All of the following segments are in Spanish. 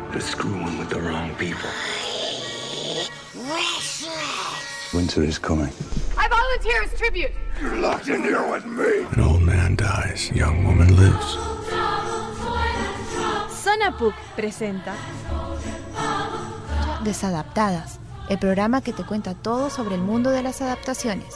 They're screwing with the wrong people. Winter is coming. I volunteer as tribute. You're locked in here with me. An old man dies, young woman lives. Zona PUC presenta Desadaptadas, el programa que te cuenta todo sobre el mundo de las adaptaciones.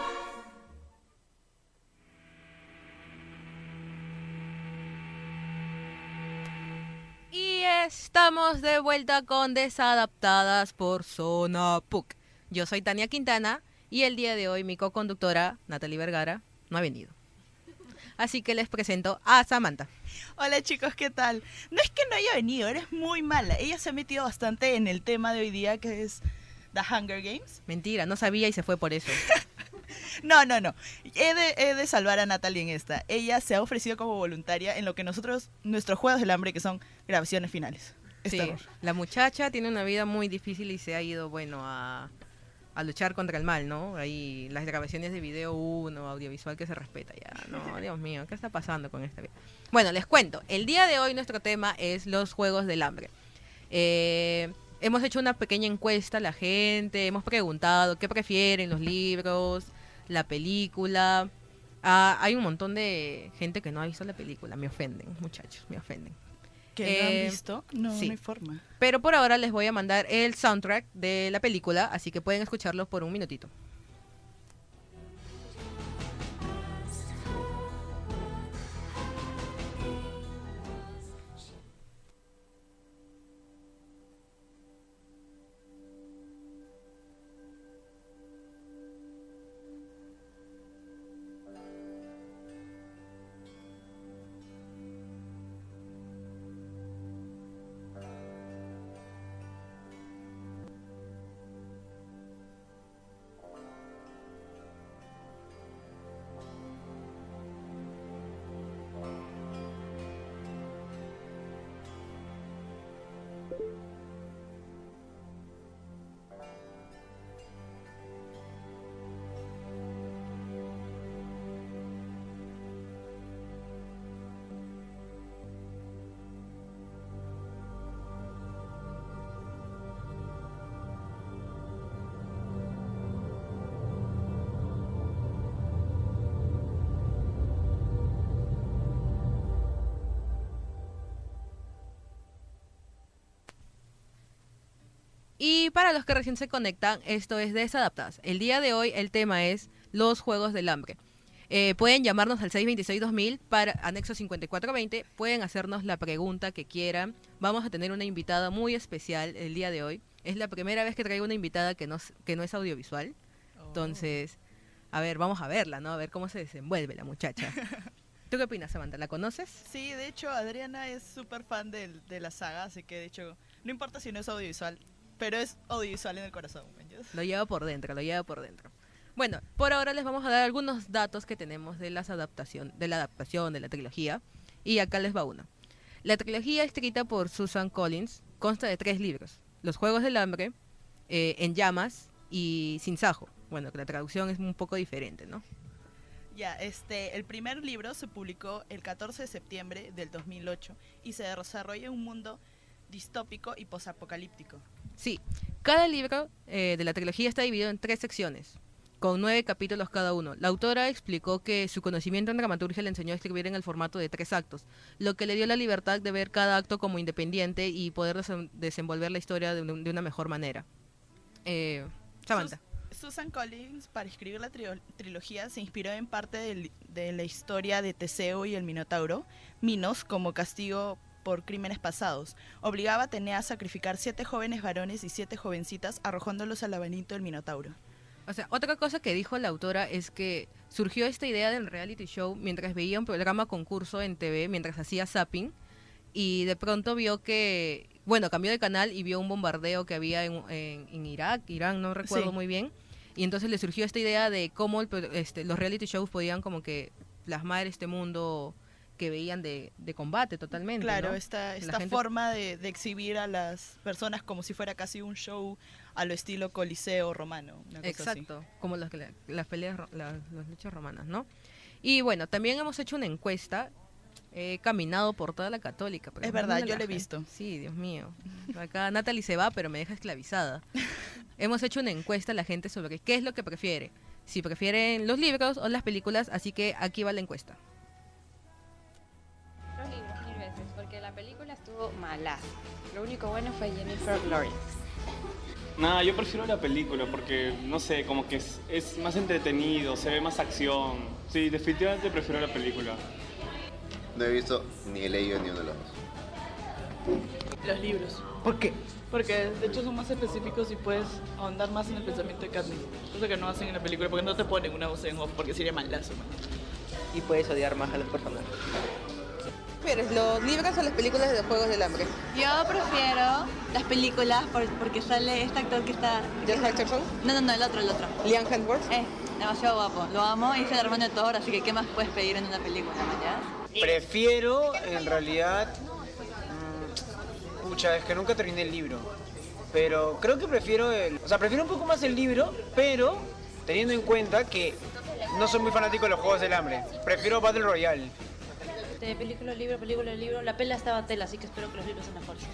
Y estamos de vuelta con Desadaptadas por Zona PUC. Yo soy Tania Quintana y el día de hoy mi co-conductora, Natalie Vergara, no ha venido. Así que les presento a Samantha. Hola chicos, ¿qué tal? No es que no haya venido, eres muy mala. Ella se ha metido bastante en el tema de hoy día, que es The Hunger Games. Mentira, no sabía y se fue por eso. No. He de salvar a Natalie en esta. Ella se ha ofrecido como voluntaria en lo que nuestros Juegos del Hambre, que son grabaciones finales. Sí, la muchacha tiene una vida muy difícil y se ha ido, a luchar contra el mal, ¿no? Ahí las grabaciones de video audiovisual que se respeta ya, ¿no? Dios mío, ¿qué está pasando con esta vida? Bueno, les cuento, el día de hoy nuestro tema es los Juegos del Hambre. Hemos hecho una pequeña encuesta a la gente, hemos preguntado qué prefieren, los libros, la película. Hay un montón de gente que no ha visto la película, me ofenden, muchachos, me ofenden. ¿Que no han visto? No, sí. no hay forma. Pero por ahora les voy a mandar el soundtrack de la película, así que pueden escucharlo por un minutito. Y para los que recién se conectan, esto es Desadaptadas. El día de hoy el tema es los Juegos del Hambre. Pueden llamarnos al 626-2000 para anexo 5420. Pueden hacernos la pregunta que quieran. Vamos a tener una invitada muy especial el día de hoy. Es la primera vez que traigo una invitada que no es audiovisual. Entonces, a ver, vamos a verla, ¿no? A ver cómo se desenvuelve la muchacha. ¿Tú qué opinas, Samantha? ¿La conoces? Sí, de hecho, Adriana es súper fan de la saga, así que de hecho, no importa si no es audiovisual, pero es audiovisual en el corazón. Lo lleva por dentro. Bueno, por ahora les vamos a dar algunos datos que tenemos de la adaptación de la trilogía, y acá les va uno. La trilogía escrita por Susan Collins consta de 3 libros: Los Juegos del Hambre, En Llamas y Sin Sajo. Bueno, que la traducción es un poco diferente, ¿no? Ya, el primer libro se publicó el 14 de septiembre del 2008 y se desarrolla en un mundo distópico y posapocalíptico. Sí, cada libro de la trilogía está dividido en 3 secciones, con 9 capítulos cada uno. La autora explicó que su conocimiento en dramaturgia le enseñó a escribir en el formato de 3 actos, lo que le dio la libertad de ver cada acto como independiente y poder desenvolver la historia de una mejor manera. Samantha. Susan Collins, para escribir la trilogía, se inspiró en parte de la historia de Teseo y el Minotauro, Minos, como castigo por crímenes pasados. Obligaba a Atenea a sacrificar 7 jóvenes varones y 7 jovencitas, arrojándolos al laberinto del Minotauro. O sea, otra cosa que dijo la autora es que surgió esta idea del reality show mientras veía un programa concurso en TV, mientras hacía zapping, y de pronto vio que, cambió de canal y vio un bombardeo que había en Irak, Irán, no recuerdo muy bien, y entonces le surgió esta idea de cómo los reality shows podían como que plasmar este mundo que veían de combate totalmente. Claro, ¿no? esta gente... forma de exhibir a las personas como si fuera casi un show a lo estilo Coliseo romano. Una cosa Exacto, así. como las peleas, las luchas romanas, ¿no? Y bueno, también hemos hecho una encuesta He caminado por toda la Católica. Pero Es verdad, ¿dónde yo la lo he gente? visto. Sí, Dios mío. Acá Natalie se va, pero me deja esclavizada. Hemos hecho una encuesta a la gente sobre qué es lo que prefiere. Si prefieren los libros o las películas, así que aquí va la encuesta. Los libros 1000 veces, porque la película estuvo mala. Lo único bueno fue Jennifer Lawrence. Nada, yo prefiero la película porque, no sé, como que es más entretenido, se ve más acción. Sí, definitivamente prefiero la película. No he visto ni he leído ni uno de los dos. Los libros. ¿Por qué? Porque de hecho son más específicos y puedes ahondar más en el pensamiento de Katniss. Cosa que no hacen en la película porque no te ponen una voz en off porque sería malazo, man. Y puedes odiar más a los personajes. ¿Prefieres los libros o las películas de los Juegos del Hambre? Yo prefiero las películas porque sale este actor que está... ¿Josh Hutcherson? No, el otro. ¿Liam Hemsworth? Demasiado guapo. Lo amo y es el hermano de Thor, así que ¿qué más puedes pedir en una película, ¿ya? Prefiero, en realidad... es que nunca terminé el libro. Pero creo que prefiero prefiero un poco más el libro, pero teniendo en cuenta que no soy muy fanático de los Juegos del Hambre. Prefiero Battle Royale. Película, libro. La pela estaba tela, así que espero que los libros sean mejores.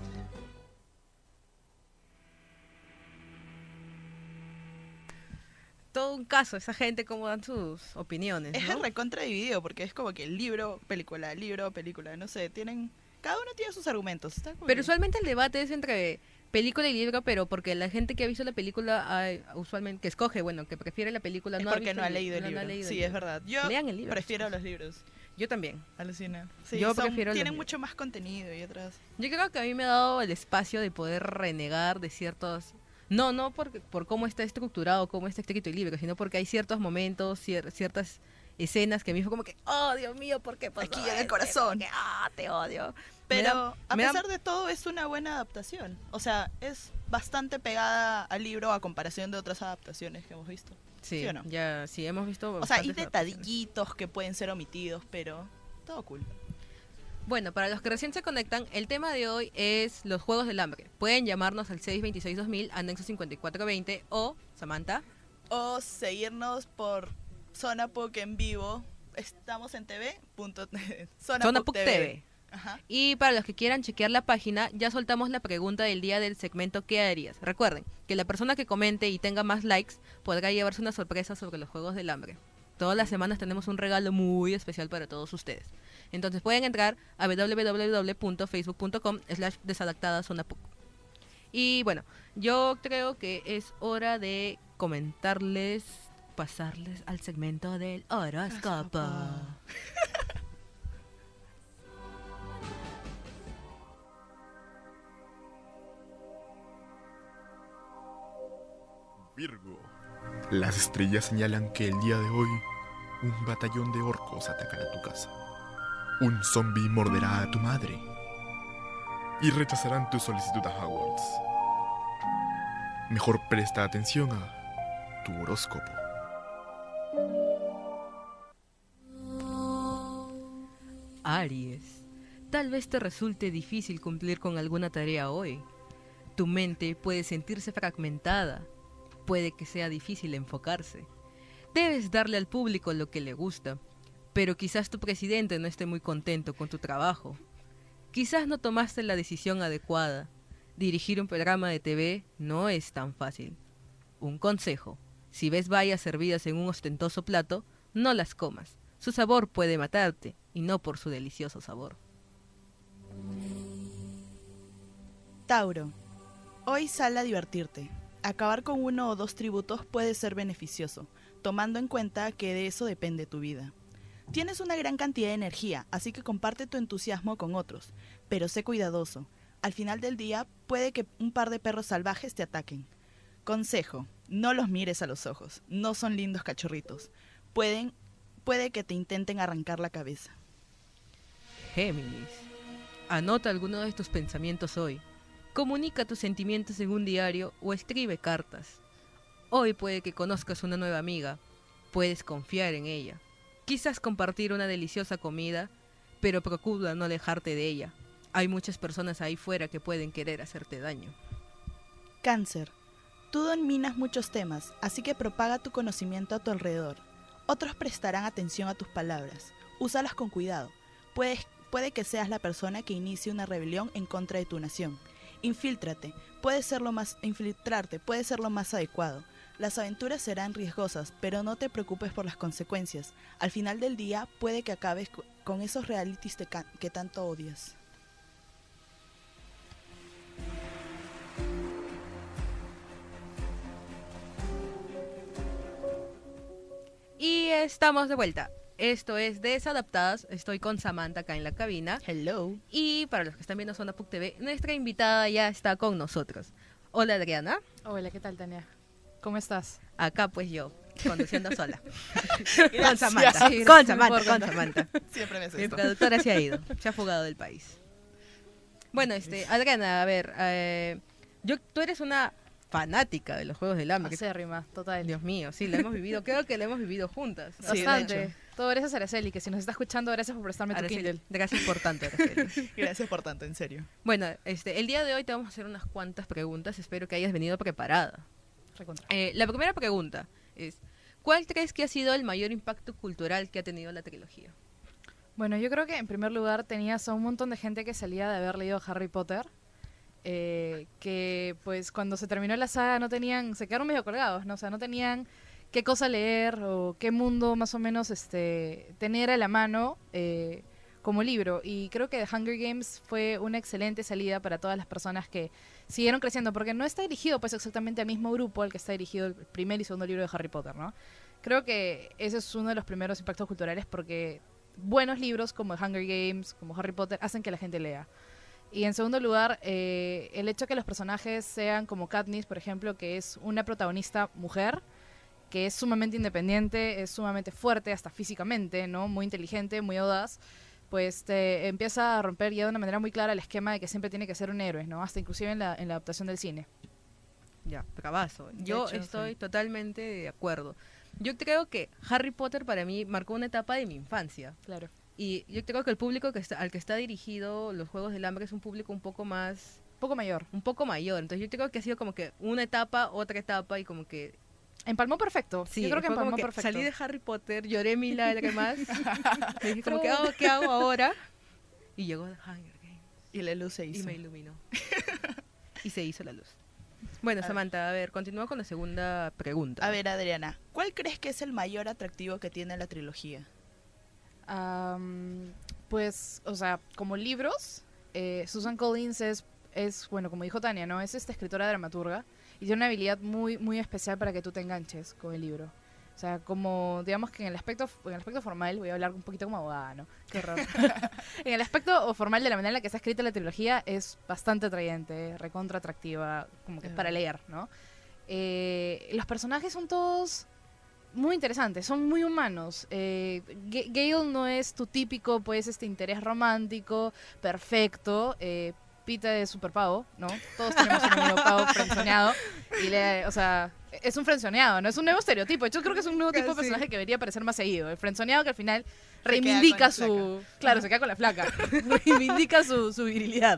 Todo un caso, esa gente cómo dan sus opiniones, Es ¿no? el recontra dividido porque es como que libro, película, no sé, cada uno tiene sus argumentos. Está como Pero que- usualmente el debate es entre película y libro, pero porque la gente que ha visto la película usualmente, que escoge, que prefiere la película, es no ha porque visto no ha leído el no libro. ha leído el Sí, libro. es verdad. Yo Lean el libro. prefiero los libros. Yo también. Alucina. Sí, Yo prefiero los tienen libros. mucho más contenido y otras. Yo creo que a mí me ha dado el espacio de poder renegar de ciertos... No por cómo está estructurado, cómo está escrito el libro, sino porque hay ciertos momentos, ciertas escenas que a mí fue como que, oh, Dios mío, ¿por qué pasó Aquí en el esto? corazón. Como que, te odio. Pero a me da- pesar de todo es una buena adaptación. O sea, es bastante pegada al libro a comparación de otras adaptaciones que hemos visto. Sí, ¿Sí o no? ya, sí, hemos visto O sea, hay bastantes adaptaciones. detallitos que pueden ser omitidos, pero todo cool. Bueno, para los que recién se conectan, el tema de hoy es los Juegos del Hambre. Pueden llamarnos al 626-2000, anexo 5420 o, Samantha, O seguirnos por Zona Puc en vivo. Estamos en TV. Zona Puc TV. Ajá. Y para los que quieran chequear la página, ya soltamos la pregunta del día del segmento ¿qué harías? Recuerden que la persona que comente y tenga más likes podrá llevarse una sorpresa sobre los Juegos del Hambre. Todas las semanas tenemos un regalo muy especial para todos ustedes. Entonces pueden entrar a www.facebook.com/desadaptadazonapuc. Y bueno, yo creo que es hora de pasarles al segmento del horóscopo. Virgo. Las estrellas señalan que el día de hoy un batallón de orcos atacará tu casa. Un zombi morderá a tu madre y rechazarán tu solicitud a Hogwarts. Mejor presta atención a tu horóscopo. Aries, tal vez te resulte difícil cumplir con alguna tarea hoy. Tu mente puede sentirse fragmentada, puede que sea difícil enfocarse. Debes darle al público lo que le gusta, pero quizás tu presidente no esté muy contento con tu trabajo. Quizás no tomaste la decisión adecuada. Dirigir un programa de TV no es tan fácil. Un consejo, si ves bayas servidas en un ostentoso plato, no las comas. Su sabor puede matarte, y no por su delicioso sabor. Tauro, hoy sal a divertirte. Acabar con uno o dos tributos puede ser beneficioso, tomando en cuenta que de eso depende tu vida. Tienes una gran cantidad de energía, así que comparte tu entusiasmo con otros, pero sé cuidadoso. Al final del día, puede que un par de perros salvajes te ataquen. Consejo, no los mires a los ojos, no son lindos cachorritos. Puede que te intenten arrancar la cabeza. Géminis, anota algunos de tus pensamientos hoy. Comunica tus sentimientos en un diario o escribe cartas. Hoy puede que conozcas una nueva amiga, puedes confiar en ella. Quizás compartir una deliciosa comida, pero procura no alejarte de ella. Hay muchas personas ahí fuera que pueden querer hacerte daño. Cáncer, tú dominas muchos temas, así que propaga tu conocimiento a tu alrededor. Otros prestarán atención a tus palabras. Úsalas con cuidado. Puede que seas la persona que inicie una rebelión en contra de tu nación. Infiltrarte puede ser lo más adecuado. Las aventuras serán riesgosas, pero no te preocupes por las consecuencias. Al final del día, puede que acabes con esos realities que tanto odias. Y estamos de vuelta. Esto es Desadaptadas. Estoy con Samantha acá en la cabina. Hello. Y para los que están viendo Zona PUC TV, nuestra invitada ya está con nosotros. Hola, Adriana. Hola, ¿qué tal, Tania? ¿Cómo estás? Acá pues yo, conduciendo sola. Gracias. Con Samantha. Sí, con gracias, Samantha. Siempre me hace Mi esto. productora se ha ido, se ha fugado del país. Bueno, Adriana, a ver, tú eres una fanática de los Juegos del Hambre. Acérrima, total. Dios mío, sí, la hemos vivido, creo que la hemos vivido juntas. Sí, Bastante. de hecho. Todo gracias a Araceli, que si nos está escuchando, gracias por prestarme tu Araceli, Kindle. gracias por tanto, Araceli. Gracias por tanto, en serio. Bueno, el día de hoy te vamos a hacer unas cuantas preguntas, espero que hayas venido preparada. Recontra. La primera pregunta es, ¿cuál crees que ha sido el mayor impacto cultural que ha tenido la trilogía? Bueno, yo creo que en primer lugar tenías a un montón de gente que salía de haber leído Harry Potter, que pues cuando se terminó la saga se quedaron medio colgados, ¿no? O sea, no tenían qué cosa leer o qué mundo más o menos tener a la mano como libro. Y creo que The Hunger Games fue una excelente salida para todas las personas que siguieron creciendo, porque no está dirigido pues exactamente al mismo grupo al que está dirigido el primer y segundo libro de Harry Potter, ¿no? Creo que ese es uno de los primeros impactos culturales, porque buenos libros como The Hunger Games, como Harry Potter, hacen que la gente lea. Y en segundo lugar, el hecho de que los personajes sean como Katniss, por ejemplo, que es una protagonista mujer, que es sumamente independiente, es sumamente fuerte, hasta físicamente, ¿no? Muy inteligente, muy audaz, pues te empieza a romper ya de una manera muy clara el esquema de que siempre tiene que ser un héroe, ¿no? Hasta inclusive en la adaptación del cine. Ya, bravazo. De Yo hecho, estoy sí. totalmente de acuerdo. Yo creo que Harry Potter para mí marcó una etapa de mi infancia. Claro. Y yo creo que el público al que está dirigido los Juegos del Hambre es un público un poco más... Poco mayor. Un poco mayor. Entonces yo creo que ha sido como que una etapa, otra etapa y como que... Empalmó perfecto. Sí, yo creo que fue como empalmó que perfecto. salí de Harry Potter, lloré mil lágrimas. Y dije como que, ¿qué hago ahora? Y llegó The Hunger Games. Y la luz se hizo. Y me iluminó. Y se hizo la luz. Bueno, Samantha, a ver, continúa con la segunda pregunta. A ver, Adriana, ¿cuál crees que es el mayor atractivo que tiene la trilogía? Pues, o sea, como libros, Susan Collins es, bueno, como dijo Tania, ¿no? Es esta escritora dramaturga y tiene una habilidad muy, muy especial para que tú te enganches con el libro. O sea, como, digamos que en el aspecto formal, voy a hablar un poquito como abogada, ¿no? Qué horror. En el aspecto formal de la manera en la que está escrita la trilogía es bastante atrayente, recontra atractiva, como que es para leer, ¿no? Los personajes son todos muy interesantes, son muy humanos. Gale no es tu típico, pues, interés romántico, perfecto. Pita es super pavo, ¿no? Todos tenemos un amigo pavo frenzoneado. O sea, es un frenzoneado, ¿no? Es un nuevo estereotipo. Yo creo que es un nuevo tipo de personaje que debería aparecer más seguido. El frenzoneado que al final reivindica su... Claro, se queda con la flaca. Reivindica su virilidad.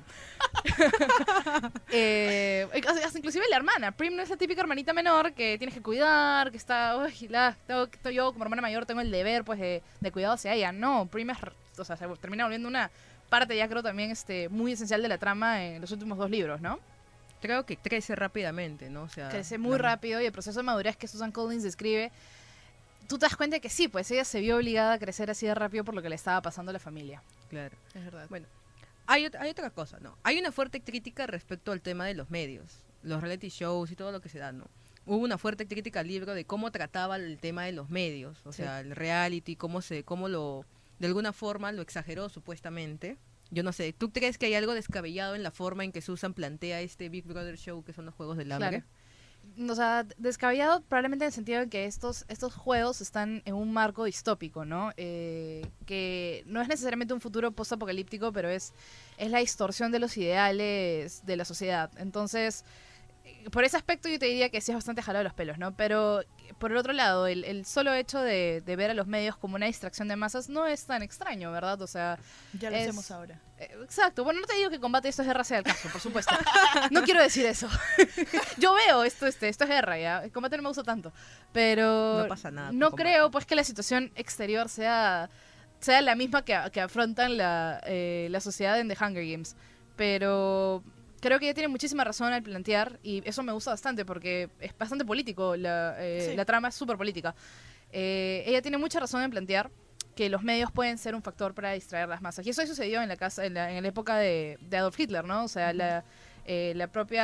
Hasta inclusive la hermana. Prim no es la típica hermanita menor que tienes que cuidar, que está... yo como hermana mayor tengo el deber, pues, de cuidado hacia ella. No, Prim es... O sea, se termina volviendo una parte, ya creo, también muy esencial de la trama en los últimos 2 libros, ¿no? Creo que crece rápidamente, ¿no? O sea, crece muy rápido y el proceso de madurez que Susan Collins describe, tú te das cuenta que sí, pues ella se vio obligada a crecer así de rápido por lo que le estaba pasando a la familia. Claro. Es verdad. Bueno, hay otra cosa, ¿no? Hay una fuerte crítica respecto al tema de los medios, los reality shows y todo lo que se da, ¿no? Hubo una fuerte crítica al libro de cómo trataba el tema de los medios, o sea, el reality, cómo lo, de alguna forma, lo exageró supuestamente. Yo no sé, ¿tú crees que hay algo descabellado en la forma en que Susan plantea este Big Brother Show que son los Juegos del Hambre? Claro. O sea, descabellado probablemente en el sentido de que estos juegos están en un marco distópico, ¿no? Que no es necesariamente un futuro post-apocalíptico, pero es la distorsión de los ideales de la sociedad. Entonces, por ese aspecto yo te diría que sí es bastante jalado de los pelos, ¿no? Pero por el otro lado, el solo hecho de ver a los medios como una distracción de masas no es tan extraño, ¿verdad? O sea, ya lo hacemos ahora. Exacto. Bueno, no te digo que combate esto es guerra sea el caso, por supuesto. No quiero decir eso. Yo veo esto es guerra, ya. El combate no me gusta tanto. Pero no pasa nada. No creo, pues, que la situación exterior sea sea la misma que afrontan la sociedad en The Hunger Games. Pero creo que ella tiene muchísima razón al plantear, y eso me gusta bastante porque es bastante político, la trama es súper política. Ella tiene mucha razón en plantear que los medios pueden ser un factor para distraer las masas. Y eso sucedió en la época de Adolf Hitler, ¿no? O sea, el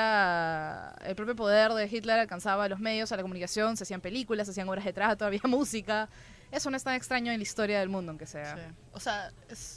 propio poder de Hitler alcanzaba a los medios, a la comunicación, se hacían películas, se hacían obras de teatro, había música. Eso no es tan extraño en la historia del mundo, aunque sea. Sí. O sea,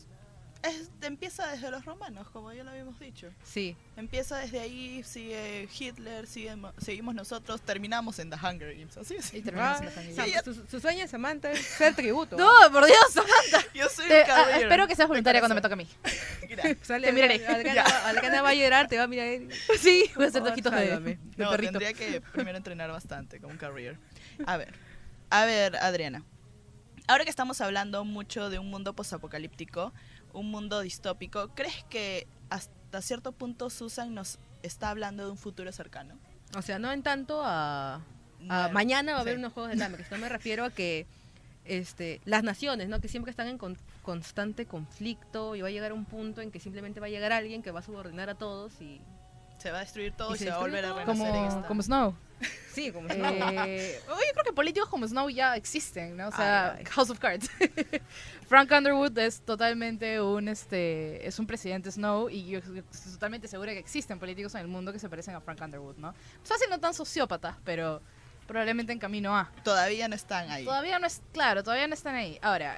empieza desde los romanos, como ya lo habíamos dicho. Sí. Empieza desde ahí, sigue Hitler, seguimos nosotros, terminamos en The Hunger Games. Así es. Y terminamos en The Hunger Games. Su sueño, Samantha, es ser tributo. No, por Dios, Samantha. Yo soy un cabrero. Espero que seas voluntaria cuando me toque a mí. Sale, te miraré. Adriana va a llorar, te va a mirar. Sí, voy a hacer ojitos de No, perrito. tendría que primero entrenar bastante como un career. A ver, Adriana. Ahora que estamos hablando mucho de un mundo posapocalíptico, un mundo distópico, ¿crees que hasta cierto punto Susan nos está hablando de un futuro cercano? O sea, no en tanto a mañana va a haber unos Juegos del Hambre, que no me refiero a que las naciones, ¿no? Que siempre están en constante conflicto y va a llegar un punto en que simplemente va a llegar alguien que va a subordinar a todos y se va a destruir todo y se va a volver a renacer como Snow. Sí, como Snow. Yo creo que políticos como Snow ya existen, ¿no? O sea, House of Cards. Frank Underwood es totalmente es un presidente Snow, y yo estoy totalmente segura que existen políticos en el mundo que se parecen a Frank Underwood, ¿no? Fácil, no tan sociópatas, pero probablemente en camino a. Todavía no están ahí. Todavía no están ahí. Ahora,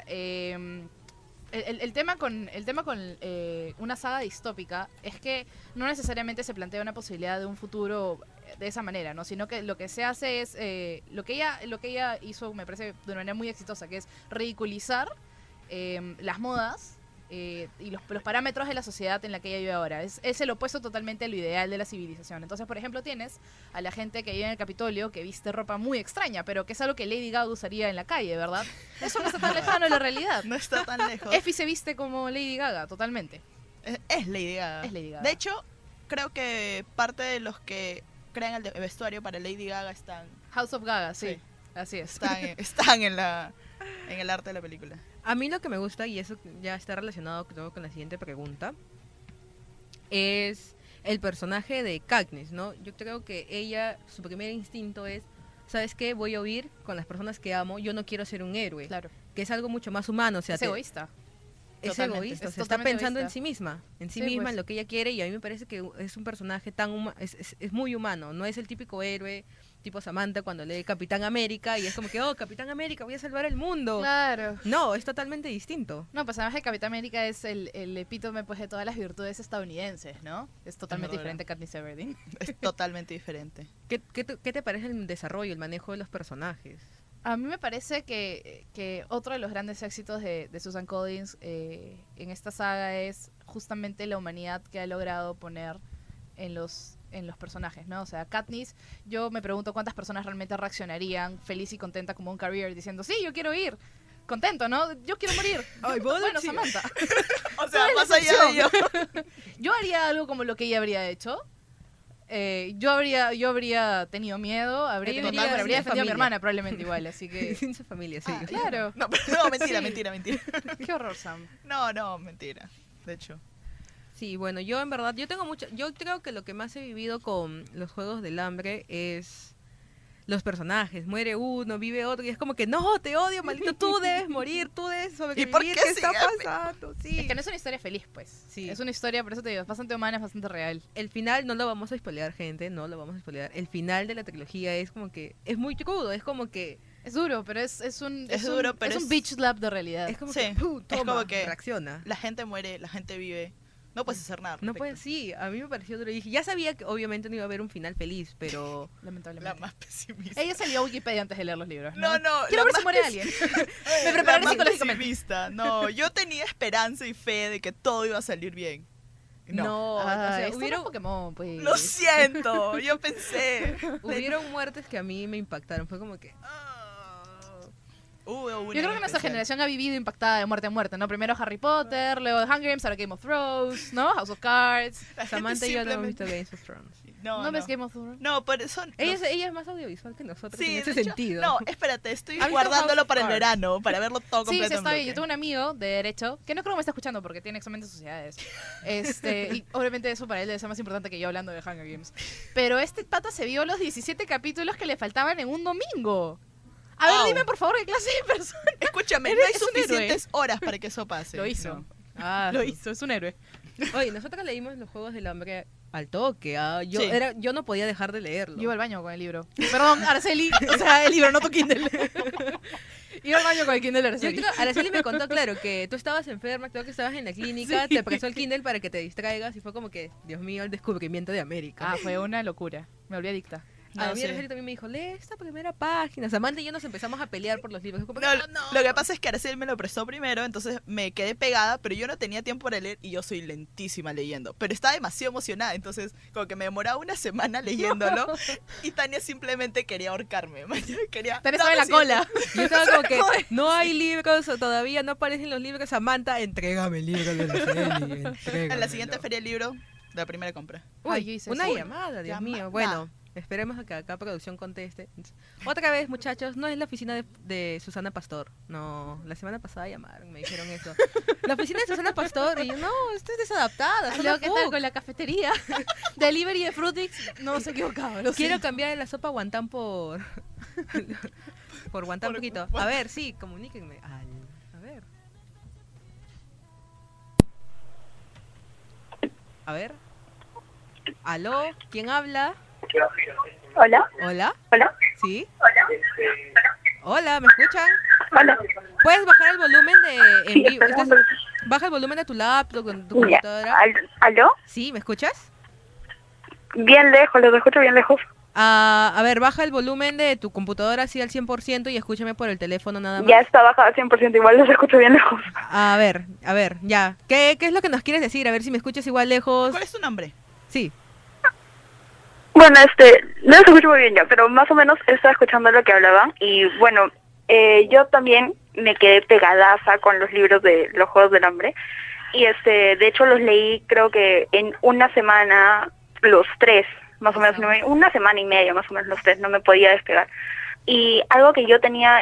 el tema con una saga distópica es que no necesariamente se plantea una posibilidad de un futuro de esa manera, ¿no? Sino que lo que se hace es lo que ella hizo, me parece de una manera muy exitosa, que es ridiculizar las modas y los parámetros de la sociedad en la que ella vive ahora. Es el opuesto totalmente a lo ideal de la civilización. Entonces, por ejemplo, tienes a la gente que vive en el Capitolio que viste ropa muy extraña, pero que es algo que Lady Gaga usaría en la calle, ¿verdad? Eso no está tan lejano de la realidad. No está tan lejos. Effie se viste como Lady Gaga, totalmente. Es Lady Gaga. Es Lady Gaga. De hecho, creo que parte de los que crean el vestuario para Lady Gaga están... House of Gaga, sí. Así es. Están en el arte de la película. A mí lo que me gusta, y eso ya está relacionado creo con la siguiente pregunta, es el personaje de Katniss, ¿no? Yo creo que ella, su primer instinto es, ¿sabes qué? Voy a huir con las personas que amo, yo no quiero ser un héroe. Claro. Que es algo mucho más humano. O sea, es egoísta. Es Totalmente. egoísta, Es o sea, está pensando egoísta. en sí misma, pues. en lo que ella quiere, y a mí me parece que es un personaje es muy humano, no es el típico héroe tipo Samantha cuando lee Capitán América y es como que, oh, Capitán América, voy a salvar el mundo. Claro. No, es totalmente distinto. No, pues además que Capitán América es el epítome pues, de todas las virtudes estadounidenses, ¿no? Es totalmente diferente a Katniss Everdeen. Es totalmente diferente. ¿Qué te parece el desarrollo, el manejo de los personajes? A mí me parece que otro de los grandes éxitos de Susan Collins en esta saga es justamente la humanidad que ha logrado poner en los personajes, ¿no? O sea, Katniss, yo me pregunto cuántas personas realmente reaccionarían feliz y contenta como un career diciendo, sí, yo quiero ir. Contento, ¿no? Yo quiero morir. Ay, bueno, Samantha. O sea, más allá de yo. Yo haría algo como lo que ella habría hecho. Yo habría tenido miedo, habría defendido a mi hermana probablemente igual, así que... Sin su familia, sí. Claro. No, mentira. Qué horror, Sam. No, mentira. De hecho. Sí, bueno, yo en verdad, yo creo que lo que más he vivido con los Juegos del Hambre es los personajes. Muere uno, vive otro, y es como que, no, te odio, maldito, tú debes morir, tú debes sobrevivir. ¿Y por qué está pasando? Sí. Es que no es una historia feliz, pues. Sí. Es una historia, por eso te digo, es bastante humana, es bastante real. El final no lo vamos a spoilear, gente, no lo vamos a spoilear. El final de la trilogía es como que, es muy crudo, es como que... Es duro, pero es un beach slap de realidad. Es como sí, que, toma, es como que reacciona. La gente muere, la gente vive. No puedes hacer nada. No puedes, sí, a mí me pareció duro. Y dije, ya sabía que obviamente no iba a haber un final feliz, pero... Lamentablemente. La más pesimista. Ella salió a Wikipedia antes de leer los libros, ¿no? No. Quiero ver si muere alguien. Me preparé psicológicamente. Pesimista. No, yo tenía esperanza y fe de que todo iba a salir bien. No, o sea, hubieron Pokémon, pues. Lo siento, yo pensé. Hubieron muertes que a mí me impactaron. Fue como que... Yo creo que nuestra generación ha vivido impactada de muerte a muerte, ¿no? Primero Harry Potter, luego The Hunger Games, ahora Game of Thrones, ¿no? House of Cards. Samantha y yo no hemos visto Game of Thrones. ¿No ves Game of Thrones? No, por eso... Ella es más audiovisual que nosotros en ese de hecho, sentido. No, espérate, estoy ¿Has visto guardándolo House para el of Cards? verano, para verlo todo Sí, completo. sí, en está bien. bloque. Yo tengo un amigo de Derecho, que no creo que me está escuchando porque tiene examen de sociedades. Y obviamente eso para él debe ser más importante que yo hablando de Hunger Games. Pero este pata se vio los 17 capítulos que le faltaban en un domingo. A ver, dime por favor qué clase de persona. Escúchame, no hay Es un suficientes horas para que eso pase. Lo hizo. No. Lo hizo, es un héroe. Oye, nosotros leímos los Juegos del Hambre al toque. Yo, Sí. yo no podía dejar de leerlo. Yo iba al baño con el libro. Perdón, Araceli. O sea, el libro, no tu Kindle. Iba al baño con el Kindle de Araceli. Araceli me contó, claro, que tú estabas enferma, creo que estabas en la clínica, Sí. te prestó el Kindle para que te distraigas y fue como que, Dios mío, el descubrimiento de América. Ah, fue una locura. Me volví adicta. A mí Araceli también me dijo, lee esta primera página. Samantha y yo nos empezamos a pelear por los libros. Como, No, lo que pasa es que Araceli me lo prestó primero, entonces me quedé pegada, pero yo no tenía tiempo para leer y yo soy lentísima leyendo. Pero estaba demasiado emocionada, entonces como que me demoraba una semana leyéndolo y Tania simplemente quería ahorcarme. Quería, Tania estaba en la cola. Yo estaba como que, no hay libros, o todavía no aparecen los libros. Samantha, entrégame el libro de Araceli. En la siguiente feria del libro, la primera compra. Uy, una llamada, Dios mío. Bueno, esperemos a que acá producción conteste. Otra vez, muchachos, no es la oficina de Susana Pastor. No, la semana pasada llamaron, me dijeron eso. La oficina de Susana Pastor, y yo, no, esto es desadaptada. Luego, ¿qué tal con la cafetería? Delivery de Frutix, no se equivocaba. Quiero cambiar la sopa guantán por guantán poquito. A ver, sí, comuníquenme. A ver. A ver. ¿Aló? ¿Quién habla? Hola. ¿Hola? Hola. ¿Sí? Hola, ¿me escuchan? Hola. ¿Puedes bajar el volumen de Sí, en vivo? espera un momento. Baja el volumen de tu laptop, con tu Ya. computadora. ¿Aló? ¿Sí? ¿Me escuchas? Bien lejos, los escucho bien lejos. A ver, baja el volumen de tu computadora así al 100% y escúchame por el teléfono nada más. Ya está bajado al 100%, igual los escucho bien lejos. A ver, ya. ¿Qué es lo que nos quieres decir? A ver si me escuchas igual lejos. ¿Cuál es tu nombre? Sí. Bueno, no los escucho muy bien ya, pero más o menos estaba escuchando lo que hablaban y bueno, yo también me quedé pegadaza con los libros de los Juegos del Hambre y de hecho los leí creo que en una semana los tres, más o menos, una semana y media más o menos los tres, no me podía despegar. Y algo que yo tenía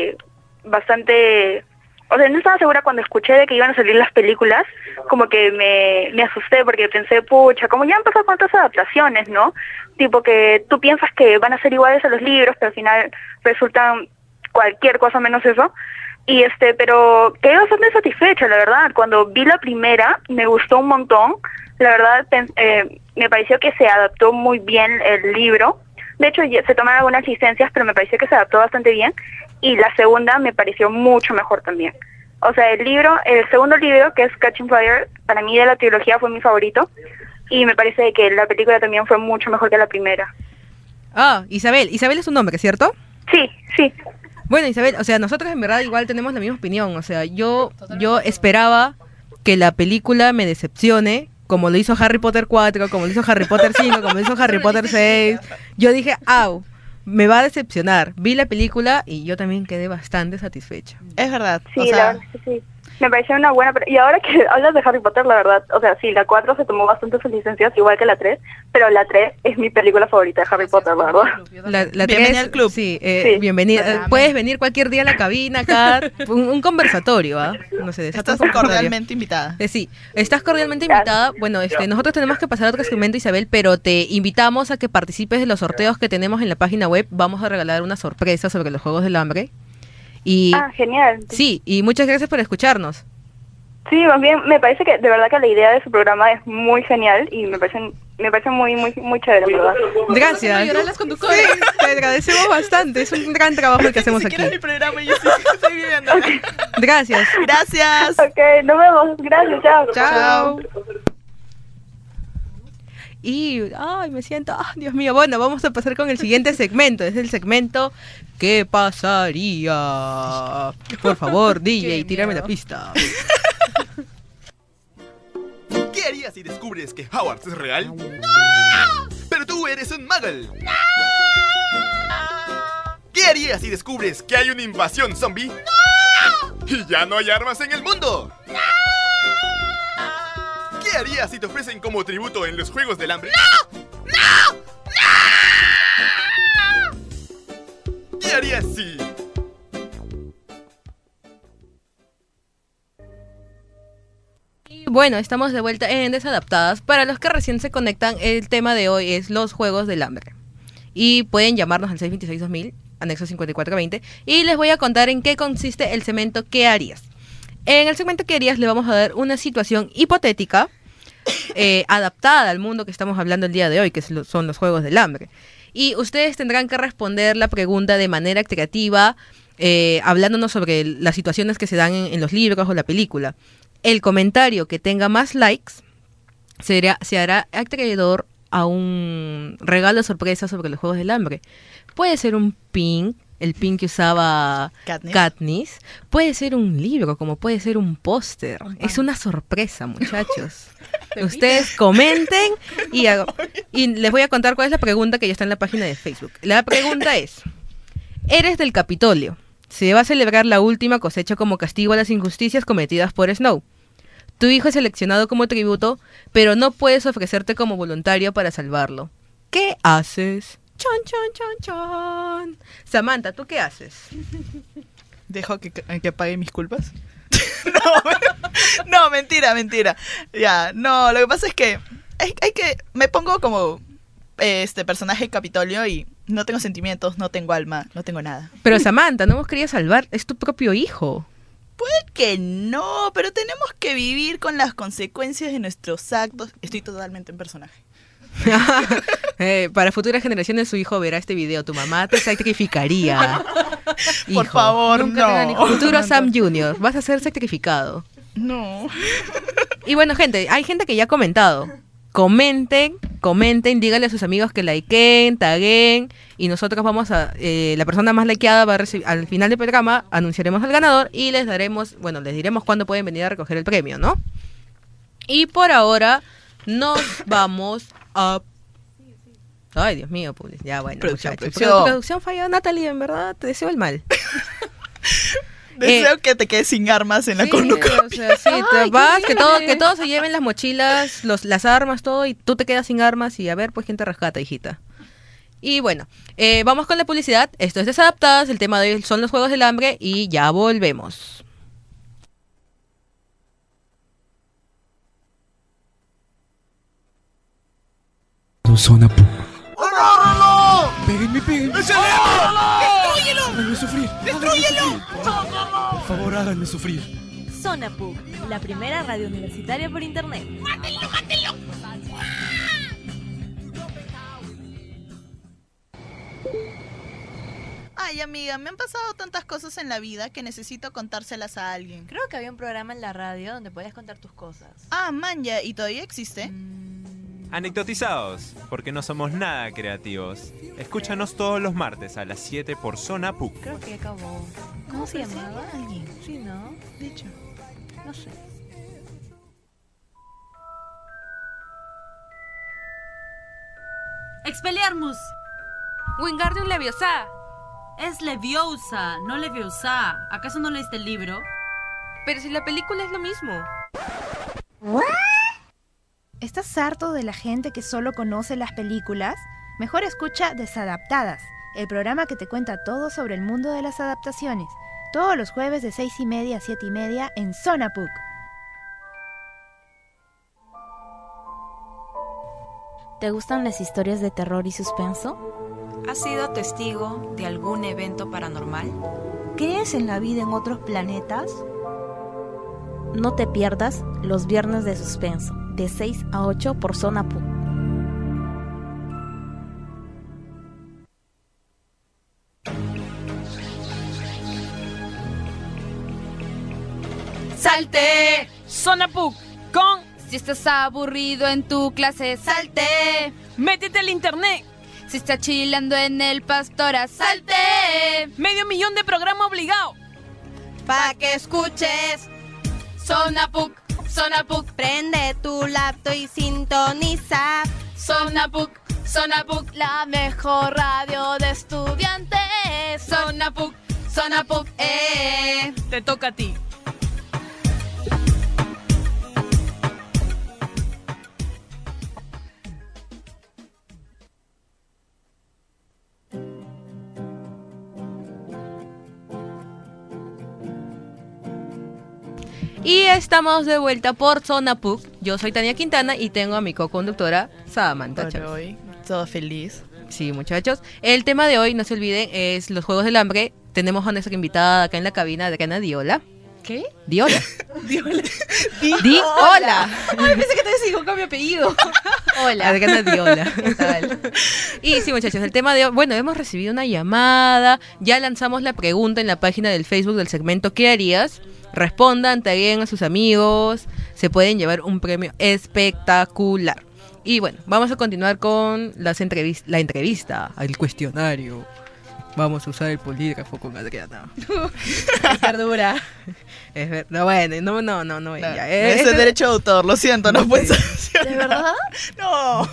bastante... O sea, no estaba segura cuando escuché de que iban a salir las películas, como que me asusté porque pensé, pucha, como ya han pasado con otras adaptaciones, ¿no? Tipo que tú piensas que van a ser iguales a los libros, pero al final resultan cualquier cosa menos eso. Y pero quedé bastante satisfecha, la verdad. Cuando vi la primera, me gustó un montón. La verdad, me pareció que se adaptó muy bien el libro. De hecho, se tomaron algunas licencias, pero me pareció que se adaptó bastante bien. Y la segunda me pareció mucho mejor también. O sea, el segundo libro, que es Catching Fire, para mí de la trilogía fue mi favorito. Y me parece que la película también fue mucho mejor que la primera. Ah, Isabel. Isabel es su nombre, ¿cierto? Sí, sí. Bueno, Isabel, o sea, nosotros en verdad igual tenemos la misma opinión. O sea, yo esperaba que la película me decepcione, como lo hizo Harry Potter 4, como lo hizo Harry Potter 5, como lo hizo Harry Potter 6. Yo dije, me va a decepcionar. Vi la película y yo también quedé bastante satisfecha. Es verdad. Sí, la verdad es que sí. Me pareció una buena... Y ahora que hablas de Harry Potter, la verdad, o sea, sí, la 4 se tomó bastante sus licencias, igual que la 3, pero la 3 es mi película favorita de Harry Potter, la verdad. La bienvenida al club. Sí, bienvenida. Puedes venir cualquier día a la cabina acá, un conversatorio, ¿ah? No sé, estás cordialmente invitada. Sí, estás cordialmente invitada. Bueno, nosotros tenemos que pasar a otro segmento, Isabel, pero te invitamos a que participes de los sorteos que tenemos en la página web. Vamos a regalar una sorpresa sobre los Juegos del Hambre. Genial. Sí, y muchas gracias por escucharnos. Sí, más bien, me parece que de verdad que la idea de su programa es muy genial y me parece muy, muy, muy chévere, ¿verdad? Gracias. Sí, te agradecemos bastante, es un gran trabajo el que hacemos aquí. Mi programa y yo estoy viviendo. Okay. Gracias. Gracias. Ok, nos vemos. Gracias, chao. Chao. Y, me siento, Dios mío, bueno, vamos a pasar con el siguiente segmento, es el segmento ¿Qué pasaría? Por favor, DJ, tírame la pista. ¿Qué harías si descubres que Howard es real? ¡No! Pero tú eres un muggle. ¡No! ¿Qué harías si descubres que hay una invasión zombie? ¡No! Y ya no hay armas en el mundo. ¡No! ¿Qué harías si te ofrecen como tributo en los Juegos del Hambre? ¡No! ¡No! ¿Qué harías si...? Bueno, estamos de vuelta en Desadaptadas. Para los que recién se conectan, el tema de hoy es los Juegos del Hambre. Y pueden llamarnos al 626-2000, anexo 5420, y les voy a contar en qué consiste el segmento ¿Qué harías? En el segmento ¿Qué harías? Le vamos a dar una situación hipotética adaptada al mundo que estamos hablando el día de hoy, que son los Juegos del Hambre. Y ustedes tendrán que responder la pregunta de manera creativa, hablándonos sobre las situaciones que se dan en los libros o la película. El comentario que tenga más likes se hará acreedor a un regalo sorpresa sobre los Juegos del Hambre. Puede ser un pin, el pin que usaba Katniss. Puede ser un libro, como puede ser un póster. Es una sorpresa, muchachos. Ustedes comenten y les voy a contar cuál es la pregunta que ya está en la página de Facebook. La pregunta es: eres del Capitolio. Se va a celebrar la última cosecha como castigo a las injusticias cometidas por Snow. Tu hijo es seleccionado como tributo, pero no puedes ofrecerte como voluntario para salvarlo. ¿Qué haces? Chon, chon, chon, chon. Samantha, ¿tú qué haces? ¿Dejo que pague mis culpas? No, mentira. Ya, no, lo que pasa es que me pongo como este personaje Capitolio y no tengo sentimientos, no tengo alma, no tengo nada. Pero Samantha, no hemos querido salvar, es tu propio hijo. Puede que no, pero tenemos que vivir con las consecuencias de nuestros actos. Estoy totalmente en personaje. Para futuras generaciones su hijo verá este video. Tu mamá te sacrificaría. Por favor, no. Futuro Sam Jr., vas a ser sacrificado. No. Y bueno, gente, hay gente que ya ha comentado. Comenten, díganle a sus amigos que likeen, taguen, y nosotros vamos a, la persona más likeada va a recibir, al final del programa anunciaremos al ganador y les diremos cuándo pueden venir a recoger el premio, ¿no? Y por ahora nos vamos a... Ay, Dios mío, ya bueno, muchachos. Producción falló, Natalie, en verdad, te deseo el mal. Deseo que te quedes sin armas en la cornucopia. O sea, sí, te vas, que todos se lleven las mochilas, las armas, todo, y tú te quedas sin armas y a ver, pues, quién te rescata, hijita. Y bueno, vamos con la publicidad. Esto es Desadaptadas, el tema de hoy son los Juegos del Hambre y ya volvemos. Zona Puc. ¡Agárralo! Péguenme. ¡Destrúyelo! Háganme sufrir. ¡Destrúyelo! Por favor, háganme sufrir. Zona Puc, la primera radio universitaria por internet. ¡Mátenlo! Ay, amiga, me han pasado tantas cosas en la vida que necesito contárselas a alguien. Creo que había un programa en la radio donde podías contar tus cosas. Ah, manja, ¿y todavía existe? Anecdotizados, porque no somos nada creativos. Escúchanos todos los martes a las 7 por Zona Puc. Creo que acabó. ¿Cómo se llamaba? ¿Alguien? Sí, ¿no? Dicho. No sé. Expelliarmus. Wingardium Leviosa. Es Leviosa, no Leviosa. ¿Acaso no leíste el libro? Pero si la película es lo mismo. ¿Estás harto de la gente que solo conoce las películas? Mejor escucha Desadaptadas, el programa que te cuenta todo sobre el mundo de las adaptaciones. Todos los jueves de 6:30 a 7:30 en Zona Puc. ¿Te gustan las historias de terror y suspenso? ¿Has sido testigo de algún evento paranormal? ¿Crees en la vida en otros planetas? No te pierdas los viernes de suspenso, de 6 a 8 por Zona Puc. Salte, Zona Puc con si estás aburrido en tu clase, salte. Métete al internet. Si estás chilando en el Pastora, salte. 500,000 de programa obligado. Pa' que escuches Zona Puc, Zona Puc. Prende tu laptop y sintoniza Zona Puc, la mejor radio de estudiantes. Zona Puc, Te toca a ti. estamos de vuelta por Zona PUC. Yo soy Tania Quintana y tengo a mi co-conductora Samantha Chávez. Hoy, todo feliz. Sí, muchachos. El tema de hoy, no se olviden, es los Juegos del Hambre. Tenemos a nuestra invitada acá en la cabina, Adriana Diola. ¿Qué? Diola. Diola. Diola. Ay, pensé que te decía con mi apellido. Hola. Adriana Diola. ¿Qué tal? Y sí, muchachos, el tema de hoy, bueno, hemos recibido una llamada, ya lanzamos la pregunta en la página del Facebook del segmento ¿Qué harías? Respondan, taguen a sus amigos, se pueden llevar un premio espectacular. Y bueno, vamos a continuar con la entrevista, el cuestionario. Vamos a usar el polígrafo con Adriana. Perdura. Es verdad, bueno, no. Ya. Ese derecho de autor, lo siento, no puedes ¿De verdad? No.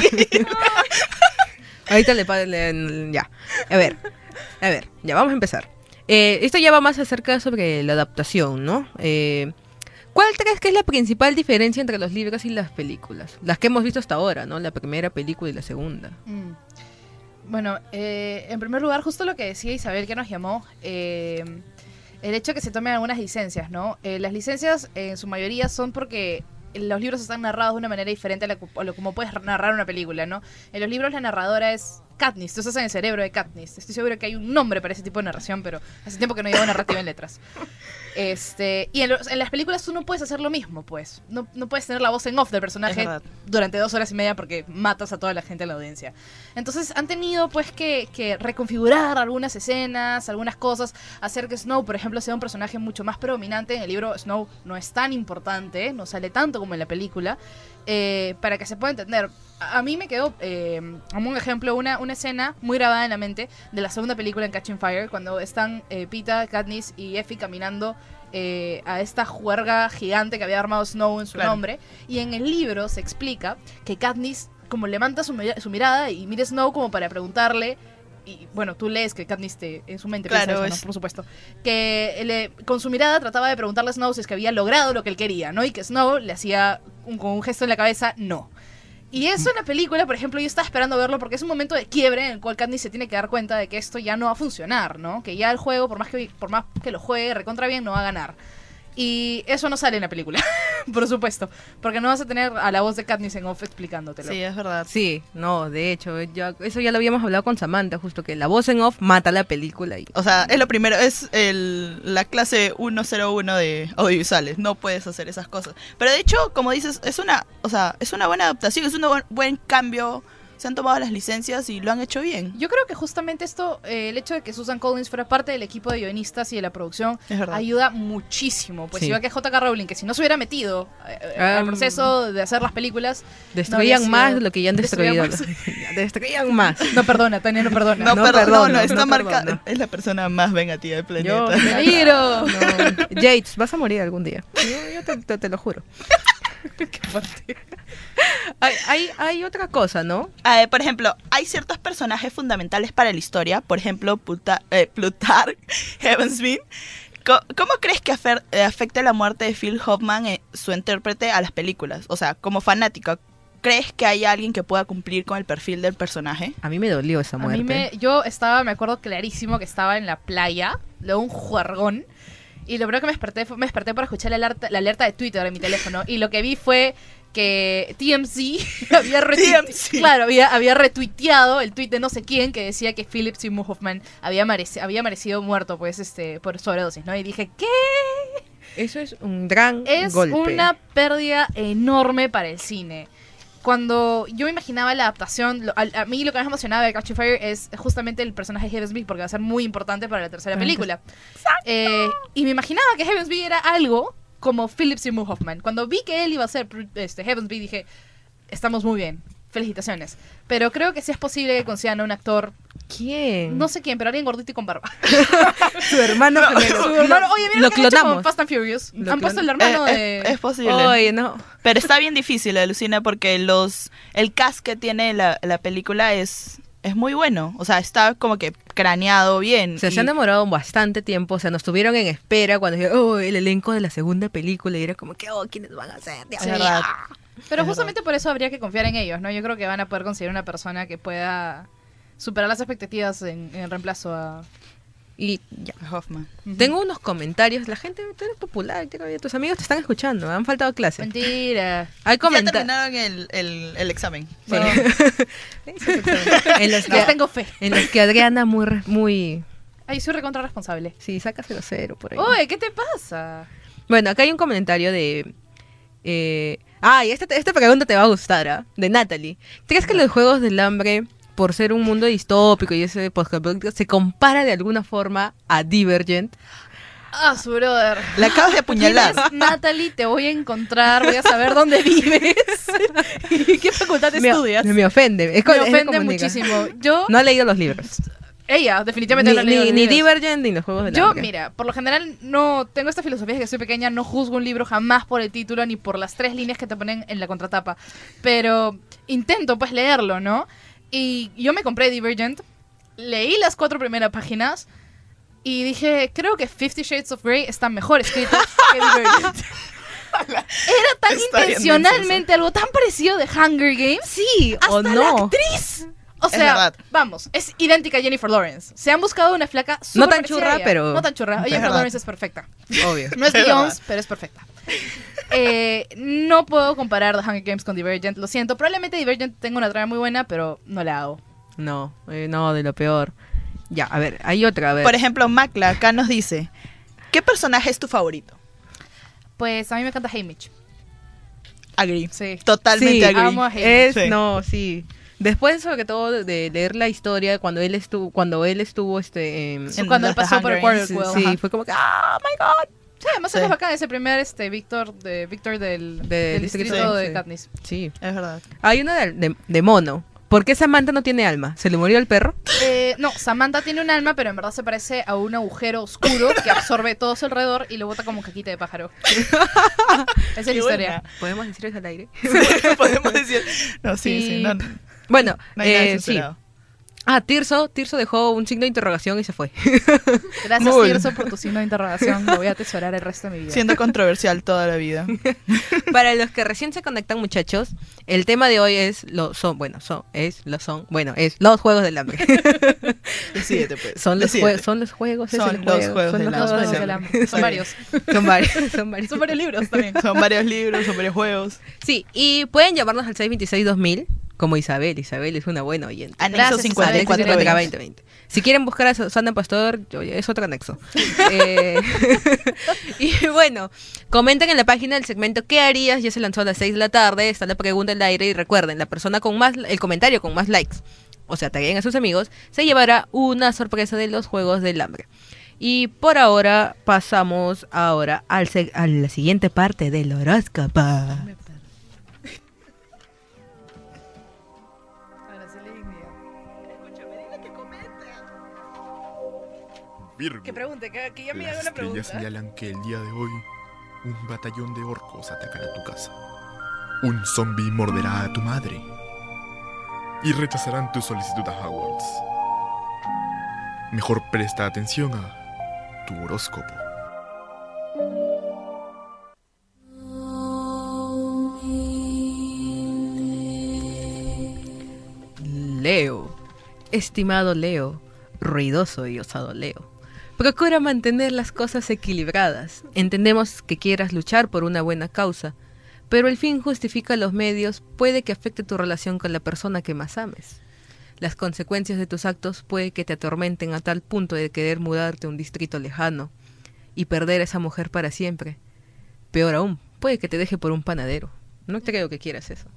Ahorita ya. A ver, ya vamos a empezar. Esto ya va más acerca sobre la adaptación, ¿no? ¿Cuál crees que es la principal diferencia entre los libros y las películas? Las que hemos visto hasta ahora, ¿no? La primera película y la segunda. Bueno, en primer lugar, justo lo que decía Isabel que nos llamó, el hecho de que se tomen algunas licencias, ¿no? Las licencias en su mayoría son porque los libros están narrados de una manera diferente a lo como puedes narrar una película, ¿no? En los libros la narradora es Katniss, tú estás en el cerebro de Katniss. Estoy seguro que hay un nombre para ese tipo de narración, pero hace tiempo que no llevo narrativa en letras. Y en las películas tú no puedes hacer lo mismo, pues. No puedes tener la voz en off del personaje durante 2 horas y media porque matas a toda la gente en la audiencia. Entonces han tenido pues que reconfigurar algunas escenas, algunas cosas, hacer que Snow, por ejemplo, sea un personaje mucho más predominante. En el libro Snow no es tan importante, no sale tanto como en la película, para que se pueda entender. A mí me quedó, como un ejemplo, una escena muy grabada en la mente de la segunda película en Catching Fire, cuando están Pita, Katniss y Effie caminando a esta juerga gigante que había armado Snow en su nombre. Y en el libro se explica que Katniss como levanta su mirada y mira a Snow como para preguntarle. Y bueno, tú lees que Katniss en su mente piensa eso, ¿no? Por supuesto. Que con su mirada trataba de preguntarle a Snow si es que había logrado lo que él quería, ¿no? Y que Snow le hacía con un gesto en la cabeza, no. Y eso en la película, por ejemplo, yo estaba esperando verlo porque es un momento de quiebre en el cual Katniss se tiene que dar cuenta de que esto ya no va a funcionar, ¿no? Que ya el juego, por más que lo juegue recontra bien, no va a ganar. Y eso no sale en la película, por supuesto, porque no vas a tener a la voz de Katniss en off explicándotelo. Sí, es verdad. Sí, no, de hecho, eso ya lo habíamos hablado con Samantha, justo que la voz en off mata la película. O sea, es lo primero, es la clase 101 de audiovisuales, no puedes hacer esas cosas. Pero de hecho, como dices, es una buena adaptación, es un buen cambio. Se han tomado las licencias y lo han hecho bien. Yo creo que justamente esto, el hecho de que Susan Collins fuera parte del equipo de guionistas y de la producción, ayuda muchísimo. Pues iba que J.K. Rowling, que si no se hubiera metido al proceso de hacer las películas, destruían más de lo que ya han destruido. Destruían más. No perdona, Tania, no perdona. No perdona, está marcada. Es la persona más vengativa del planeta. ¡Peligro! Yates, vas a morir algún día. Yo te lo juro. Qué fuerte. Hay otra cosa, ¿no? Por ejemplo, hay ciertos personajes fundamentales para la historia. Por ejemplo, Plutarch, Heavensbeen. ¿Cómo crees que afecta la muerte de Phil Hoffman, su intérprete, a las películas? O sea, como fanática, ¿crees que hay alguien que pueda cumplir con el perfil del personaje? A mí me dolió esa muerte. Me acuerdo clarísimo que estaba en la playa, de un juergón. Y lo primero que me desperté para escuchar la alerta de Twitter en mi teléfono. Y lo que vi fue que TMZ había retuiteado el tweet de no sé quién que decía que Philip Seymour Hoffman había merecido muerto pues por sobredosis, ¿no? Y dije, ¿qué? Eso es un gran golpe. Es una pérdida enorme para el cine. Cuando yo me imaginaba la adaptación, a mí lo que más me emocionaba de Catching Fire es justamente el personaje de Heavensbee, porque va a ser muy importante para la tercera película. Y me imaginaba que Heavensbee era algo como Philip Seymour Hoffman. Cuando vi que él iba a ser Heavensbee, dije, estamos muy bien, felicitaciones. Pero creo que sí es posible que consigan a un actor... ¿Quién? No sé quién, pero alguien gordito y con barba. Su hermano gemelo. Oye, mira lo que han hecho con Fast and Furious. Han puesto el hermano de... Es posible. Oye, no. Pero está bien difícil, alucina, porque el cast que tiene la película es muy bueno. O sea, está como que craneado bien. Se han demorado bastante tiempo. O sea, nos tuvieron en espera cuando dijeron, el elenco de la segunda película. Y era como que, ¿quiénes van a ser? Es verdad. Pero justamente por eso habría que confiar en ellos, ¿no? Yo creo que van a poder conseguir una persona que pueda superar las expectativas en reemplazo a Y ya. Hoffman. Tengo unos comentarios. La gente tú eres popular, tus amigos te están escuchando. Han faltado clases. Mentira. Hay Ya comentarios. terminaron el examen. Sí. en los que, tengo fe. En los que Adriana muy... Ay, soy recontra responsable. Sí, sácaselo cero por ahí. Oye, ¿qué te pasa? Bueno, acá hay un comentario de... y esta pregunta te va a gustar, ¿ah? De Natalie. ¿Crees que los Juegos del Hambre, por ser un mundo distópico y ese postapocalíptico, se compara de alguna forma a Divergent? Su brother. La acabas de apuñalar. Natalie, te voy a encontrar, voy a saber dónde vives y qué facultad estudias. Me ofende. Me ofende muchísimo. Yo no he leído los libros. Ella, definitivamente no ha leído los ni libros. Divergent ni los Juegos del Hambre. Yo, mira, por lo general no tengo esta filosofía de que soy pequeña, no juzgo un libro jamás por el título ni por las 3 líneas que te ponen en la contratapa. Pero intento pues leerlo, ¿no? Y yo me compré Divergent, leí las 4 primeras páginas y dije, creo que 50 Shades of Grey está mejor escrito que Divergent. Era tan intencionalmente algo tan parecido de Hunger Games. Sí, hasta o no. la actriz. O sea, vamos, es idéntica a Jennifer Lawrence. Se han buscado una flaca no tan parecida churra, a ella. pero... No tan churra. Jennifer Lawrence es perfecta. Obvio. No es Beyoncé, pero es perfecta. No puedo comparar The Hunger Games con Divergent. Lo siento. Probablemente Divergent tenga una trama muy buena, pero no la hago. No, de lo peor. Ya, a ver, hay otra, a ver. Por ejemplo, Macla acá nos dice, ¿qué personaje es tu favorito? Pues a mí me encanta Haymitch. Agree. Sí. Totalmente agree. Amo a Haymitch. Sí. Después, sobre todo, de leer la historia, cuando él estuvo cuando él pasó por el Quarter Quell. Sí, fue como que, ¡oh, my God! Sí, además es bacán ese primer Víctor del distrito de Katniss. Sí. Es verdad. Hay una de mono. ¿Por qué Samantha no tiene alma? ¿Se le murió el perro? No, Samantha tiene un alma, pero en verdad se parece a un agujero oscuro que absorbe todo su alrededor y lo bota como caquita de pájaro. Esa es la historia. ¿Podemos decir eso al aire? Podemos decir. No, sí. No. Bueno, no hay nada sí. censurado. Tirso dejó un signo de interrogación y se fue. Gracias, Tirso, por tu signo de interrogación. Lo voy a atesorar el resto de mi vida. Siendo controversial toda la vida. Para los que recién se conectan, muchachos, el tema de hoy es los Juegos del Hambre. Decídete, pues. Son los juegos. Son los Juegos del Hambre. Son varios. Son varios. Son varios libros también. Son varios libros, son varios juegos. Sí, y pueden llamarnos al 626-2000. Como Isabel es una buena oyente. Anexo 54-20. Si quieren buscar a Susana Pastor, es otro anexo. Y bueno, comenten en la página del segmento ¿qué harías? Ya se lanzó a las 6 de la tarde, está la pregunta en el aire y recuerden, la persona con el comentario con más likes, o sea, taguen a sus amigos, se llevará una sorpresa de los Juegos del Hambre. Y por ahora pasamos a la siguiente parte del horóscopo. Virgo. Que pregunte, que ya me haga Las una pregunta. estrellas señalan que el día de hoy un batallón de orcos atacará tu casa. Un zombie morderá a tu madre. Y rechazarán tu solicitud a Hogwarts. Mejor presta atención a tu horóscopo. Leo. Estimado Leo, ruidoso y osado Leo. Procura mantener las cosas equilibradas. Entendemos que quieras luchar por una buena causa, pero el fin justifica los medios, puede que afecte tu relación con la persona que más ames. Las consecuencias de tus actos puede que te atormenten a tal punto de querer mudarte a un distrito lejano y perder a esa mujer para siempre. Peor aún, puede que te deje por un panadero. No creo que quieras eso.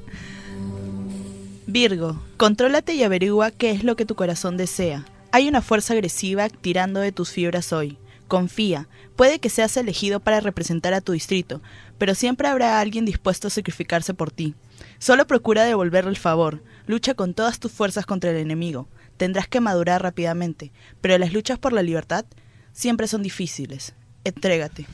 Virgo, contrólate y averigua qué es lo que tu corazón desea. Hay una fuerza agresiva tirando de tus fibras hoy. Confía, puede que seas elegido para representar a tu distrito, pero siempre habrá alguien dispuesto a sacrificarse por ti. Solo procura devolverle el favor, lucha con todas tus fuerzas contra el enemigo. Tendrás que madurar rápidamente, pero las luchas por la libertad siempre son difíciles. Entrégate.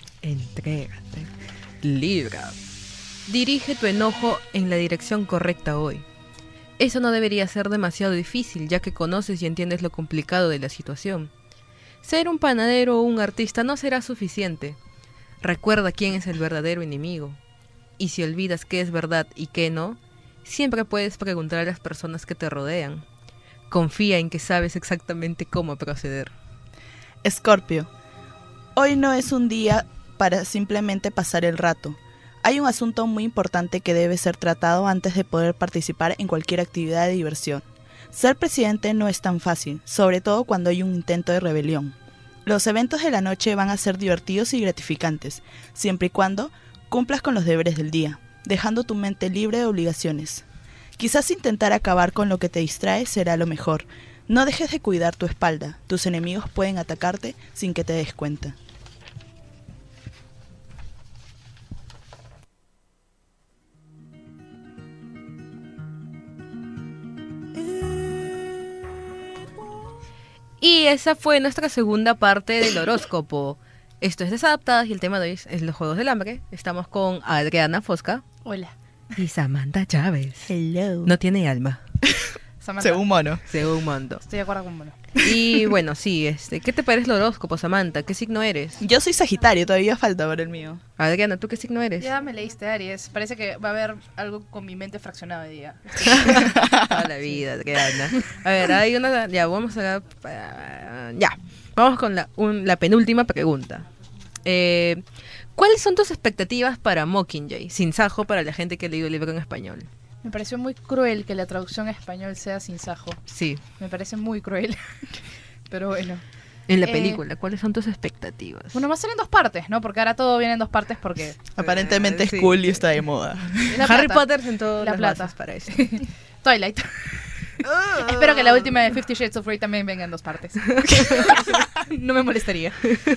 Libra. Dirige tu enojo en la dirección correcta hoy. Eso no debería ser demasiado difícil, ya que conoces y entiendes lo complicado de la situación. Ser un panadero o un artista no será suficiente. Recuerda quién es el verdadero enemigo. Y si olvidas qué es verdad y qué no, siempre puedes preguntar a las personas que te rodean. Confía en que sabes exactamente cómo proceder. Escorpio, hoy no es un día para simplemente pasar el rato. Hay un asunto muy importante que debe ser tratado antes de poder participar en cualquier actividad de diversión. Ser presidente no es tan fácil, sobre todo cuando hay un intento de rebelión. Los eventos de la noche van a ser divertidos y gratificantes, siempre y cuando cumplas con los deberes del día, dejando tu mente libre de obligaciones. Quizás intentar acabar con lo que te distrae será lo mejor. No dejes de cuidar tu espalda, tus enemigos pueden atacarte sin que te des cuenta. Y esa fue nuestra segunda parte del horóscopo. Esto es Desadaptadas y el tema de hoy es los Juegos del Hambre. Estamos con Adriana Fosca. Hola. Y Samantha Chávez. Hello. No tiene alma. Samantha. Según Mono. Según Mondo. Estoy de acuerdo con Mono. Y bueno, sí, ¿qué te parece el horóscopo, Samantha? ¿Qué signo eres? Yo soy Sagitario, todavía falta ver el mío. Adriana, ¿tú qué signo eres? Ya me leíste, Aries. Parece que va a haber algo con mi mente fraccionada hoy día. Toda la vida, Adriana. A ver, hay una... Ya, vamos a... Ya, vamos con la penúltima pregunta. ¿Cuáles son tus expectativas para Mockingjay? Sin sajo para la gente que ha leído el libro en español. Me pareció muy cruel que la traducción en español sea sin sajo. Sí. Me parece muy cruel. Pero bueno. En la película, ¿cuáles son tus expectativas? Bueno, va a ser en dos partes, ¿no? Porque ahora todo viene en dos partes porque... Aparentemente es sí. cool y está de moda. Harry Potter sentó la las plata bases para eso. Twilight. Espero que la última de 50 Shades of Grey también venga en dos partes. No me molestaría.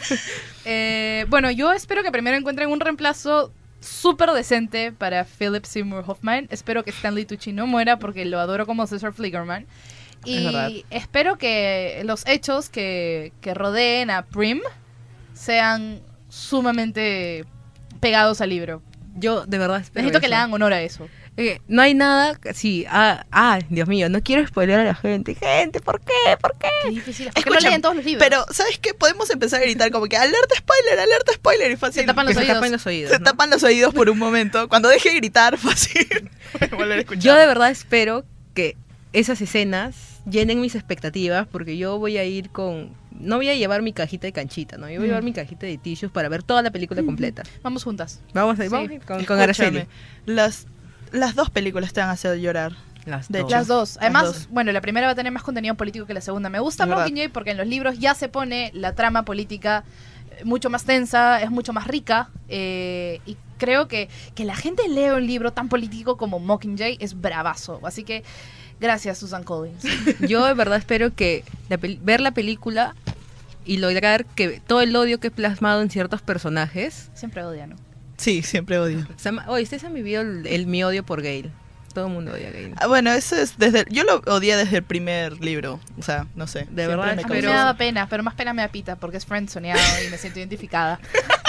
Bueno, yo espero que primero encuentren un reemplazo súper decente para Philip Seymour Hoffman. Espero que Stanley Tucci no muera porque lo adoro como César Flickerman. Y espero que los hechos que rodeen a Prim sean sumamente pegados al libro. Yo de verdad espero Necesito eso. que le hagan honor a eso. No hay nada, sí, Dios mío, no quiero spoilear a la gente. Gente, ¿por qué? ¿Por qué? Qué difícil. ¿Por qué no leen todos los libros? Pero, ¿sabes qué? Podemos empezar a gritar como que alerta spoiler y fácil. Se tapan los Que oídos. se tapan los oídos, Se ¿no? tapan los oídos por un momento. Cuando deje de gritar, fácil. Voy a volver a escuchar. Yo de verdad espero que esas escenas llenen mis expectativas porque yo voy a ir con... No voy a llevar mi cajita de canchita, ¿no? Yo voy a llevar mi cajita de tissues para ver toda la película completa. Vamos juntas. Vamos a ir con Araceli. Las dos películas te van a hacer llorar. De hecho. Las dos. Además, Las dos. bueno, la primera va a tener más contenido político que la segunda. Me gusta Es verdad. Mockingjay porque en los libros ya se pone la trama política mucho más tensa, es mucho más rica. Y creo que la gente lea un libro tan político como Mockingjay es bravazo. Así que, gracias, Susan Collins. Yo de verdad espero que ver la película y lograr que todo el odio que he plasmado en ciertos personajes... Siempre odia, ¿no? Sí, siempre odio. Oye, ustedes han vivido mi odio por Gale. Todo el mundo odia a Gale. Bueno, eso es yo lo odié desde el primer libro. O sea, no sé. De siempre verdad, me A mí causó- me daba pena, pero más pena me da Pita porque es friendzoneado y me siento identificada.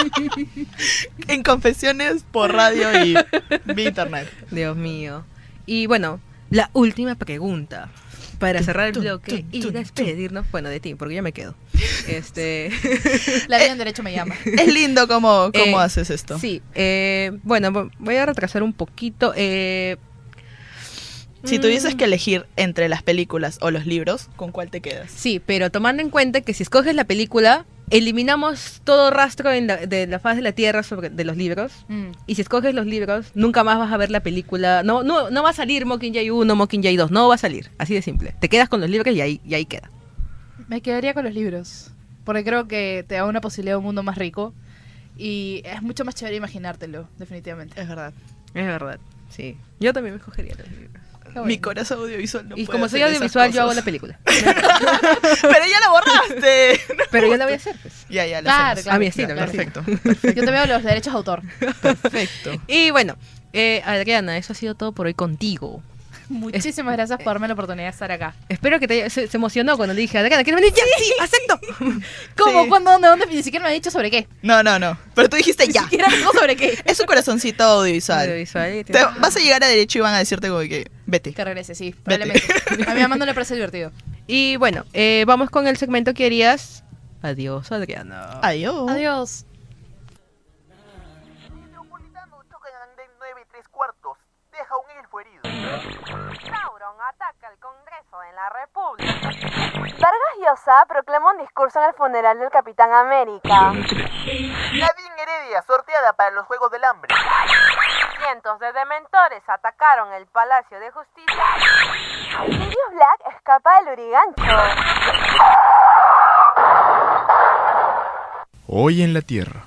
En confesiones por radio y vía internet. Dios mío. Y bueno, la última pregunta. Para cerrar el bloque y despedirnos, bueno, de ti, porque yo me quedo. La vida en derecho me llama. Es lindo cómo haces esto. Sí, bueno, voy a retrasar un poquito. Si tuvieses que elegir entre las películas o los libros, ¿con cuál te quedas? Sí, pero tomando en cuenta que si escoges la película, eliminamos todo rastro de la faz de la Tierra de los libros. Y si escoges los libros, nunca más vas a ver la película. No va a salir Mockingjay 1, Mockingjay 2. No va a salir. Así de simple. Te quedas con los libros y ahí queda. Me quedaría con los libros. Porque creo que te da una posibilidad de un mundo más rico. Y es mucho más chévere imaginártelo, definitivamente. Es verdad. Es verdad, sí. Yo también me escogería los libros. Mi corazón audiovisual no Y puede como soy hacer esas audiovisual, yo hago cosas. la película. Pero ya la borraste. Pero yo la voy a hacer, pues. Ya, la Claro, hacemos. claro. A mi estilo, claro. perfecto. Yo te veo los derechos de autor. Perfecto. Y bueno, Adriana, eso ha sido todo por hoy contigo. Muchísimas gracias por darme la oportunidad de estar acá. Espero que se emocionó cuando le dije, Adriana, ¿quieres venir? ¡Ya, sí, acepto! ¿Cómo? Sí. ¿Cuándo? ¿Dónde? Ni siquiera me ha dicho sobre qué. No. Pero tú dijiste Ni ya. siquiera me dijo sobre qué. Es un corazoncito audiovisual. Audiovisual, Te vas a llegar a derecho y van a decirte como que vete. Que regrese, sí, probablemente. A mi mamá no le parece divertido. Y bueno, vamos con el segmento que harías. Adiós, Adriana. Adiós. Adiós. Deja un elfo herido. Sauron ataca el Congreso en la República. Vargas Llosa NASA proclama un discurso en el funeral del Capitán América. Nadine Heredia sorteada para los Juegos del Hambre. Cientos de dementores atacaron el Palacio de Justicia. Sirius Black escapa del Urigancho. Hoy en la Tierra.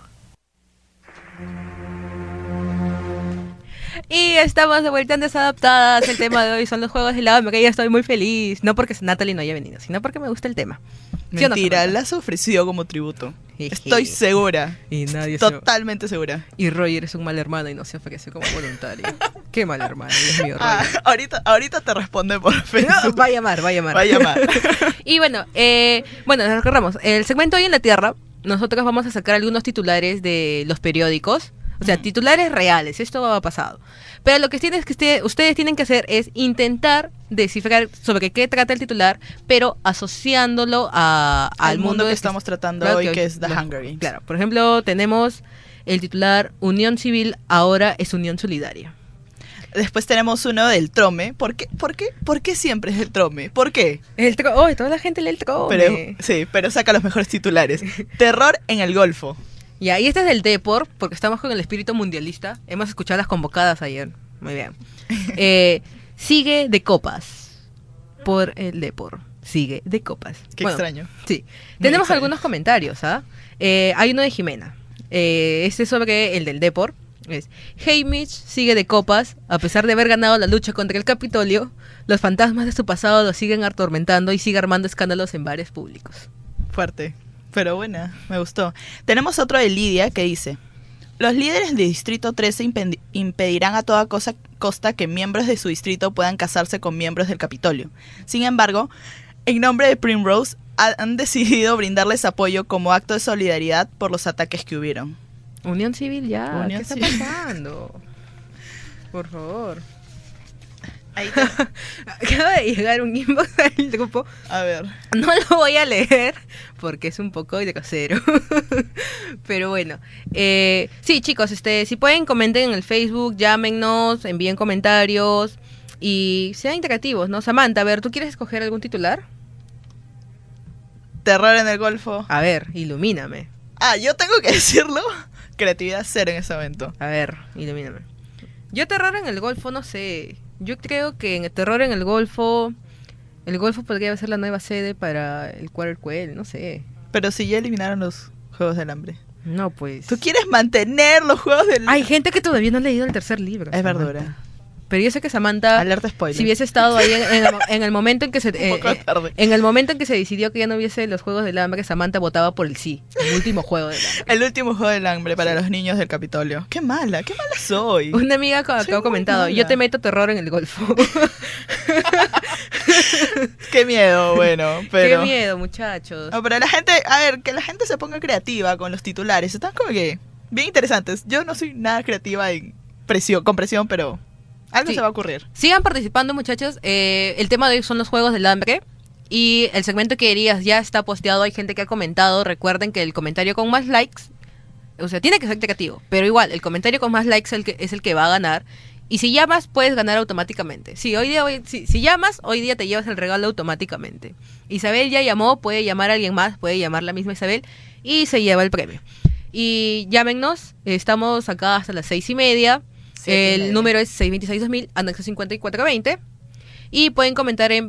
Y estamos de vuelta en Desadaptadas. El tema de hoy son los Juegos del Hambre. Ya estoy muy feliz. No porque Natalie no haya venido, sino porque me gusta el tema. ¿Sí Mentira, la has ofrecido como tributo. Estoy segura. Y nadie totalmente segura. Y Roger es un mal hermano y no se ofrece como voluntario. Qué mal hermano, Dios mío, Roger. Ahorita te responde por Facebook. No, va a llamar. Y bueno, nos recordamos. El segmento Hoy en la Tierra, nosotros vamos a sacar algunos titulares de los periódicos. O sea, titulares reales, esto ha pasado. Pero lo que ustedes tienen que hacer es intentar descifrar sobre qué trata el titular, pero asociándolo al mundo que estamos tratando hoy, que es The Hunger Games. Claro, por ejemplo, tenemos el titular Unión Civil ahora es Unión Solidaria. Después tenemos uno del Trome. ¿Por qué siempre es el Trome? ¿Por qué? Toda la gente lee el Trome. Pero saca los mejores titulares. Terror en el Golfo. Ya, y este es del Depor, porque estamos con el espíritu mundialista. Hemos escuchado las convocadas ayer. Muy bien. Sigue de copas por el Depor. Sigue de copas. Qué extraño. Sí. Tenemos algunos comentarios, ¿ah? Hay uno de Jimena. Este es sobre el del Depor. Es: Haymitch sigue de copas. A pesar de haber ganado la lucha contra el Capitolio, los fantasmas de su pasado lo siguen atormentando y sigue armando escándalos en bares públicos. Fuerte. Pero buena, me gustó. Tenemos otro de Lidia que dice: los líderes del Distrito 13 impedirán a toda costa que miembros de su distrito puedan casarse con miembros del Capitolio. Sin embargo, en nombre de Primrose, han decidido brindarles apoyo como acto de solidaridad por los ataques que hubieron. Unión Civil ya, ¿qué está pasando? Por favor. Acaba de llegar un inbox al grupo. A ver. No lo voy a leer porque es un poco grosero. Pero bueno. Sí, chicos, si pueden, comenten en el Facebook, llámenos, envíen comentarios y sean interactivos, ¿no? Samantha, a ver, ¿tú quieres escoger algún titular? Terror en el Golfo. A ver, ilumíname. ¿Yo tengo que decirlo? Creatividad cero en ese momento. A ver, ilumíname. Yo terror en el Golfo, no sé. Yo creo que en el terror en el Golfo podría ser la nueva sede para el Quarterquell, no sé. Pero si ya eliminaron los Juegos del Hambre. No, pues. ¿Tú quieres mantener los Juegos del Hambre? Hay gente que todavía no ha leído el tercer libro. Es verdura. Pero yo sé que Samantha, alerta spoiler, si hubiese estado ahí en el momento en que se en el momento en que se decidió que ya no hubiese los Juegos del Hambre, Samantha votaba por el sí, el último Juego del Hambre. El último Juego del Hambre para los niños del Capitolio. Qué mala soy. Una amiga que ha comentado, yo te meto terror en el Golfo. Qué miedo, bueno, pero... Qué miedo, muchachos. No, pero la gente, que la gente se ponga creativa con los titulares. Están como que bien interesantes. Yo no soy nada creativa con presión, pero... algo se va a ocurrir. Sigan participando, muchachos. El tema de hoy son los Juegos del Hambre. Y el segmento que querías ya está posteado. Hay gente que ha comentado. Recuerden que el comentario con más likes, o sea, tiene que ser creativo. Pero igual, el comentario con más likes es el que va a ganar. Y si llamas, puedes ganar automáticamente. Si llamas, hoy día te llevas el regalo automáticamente. Isabel ya llamó, puede llamar a alguien más, puede llamar la misma Isabel y se lleva el premio. Y llámenos, estamos acá hasta las 6:30. El número es 626-2000, anexo 5420. Y pueden comentar en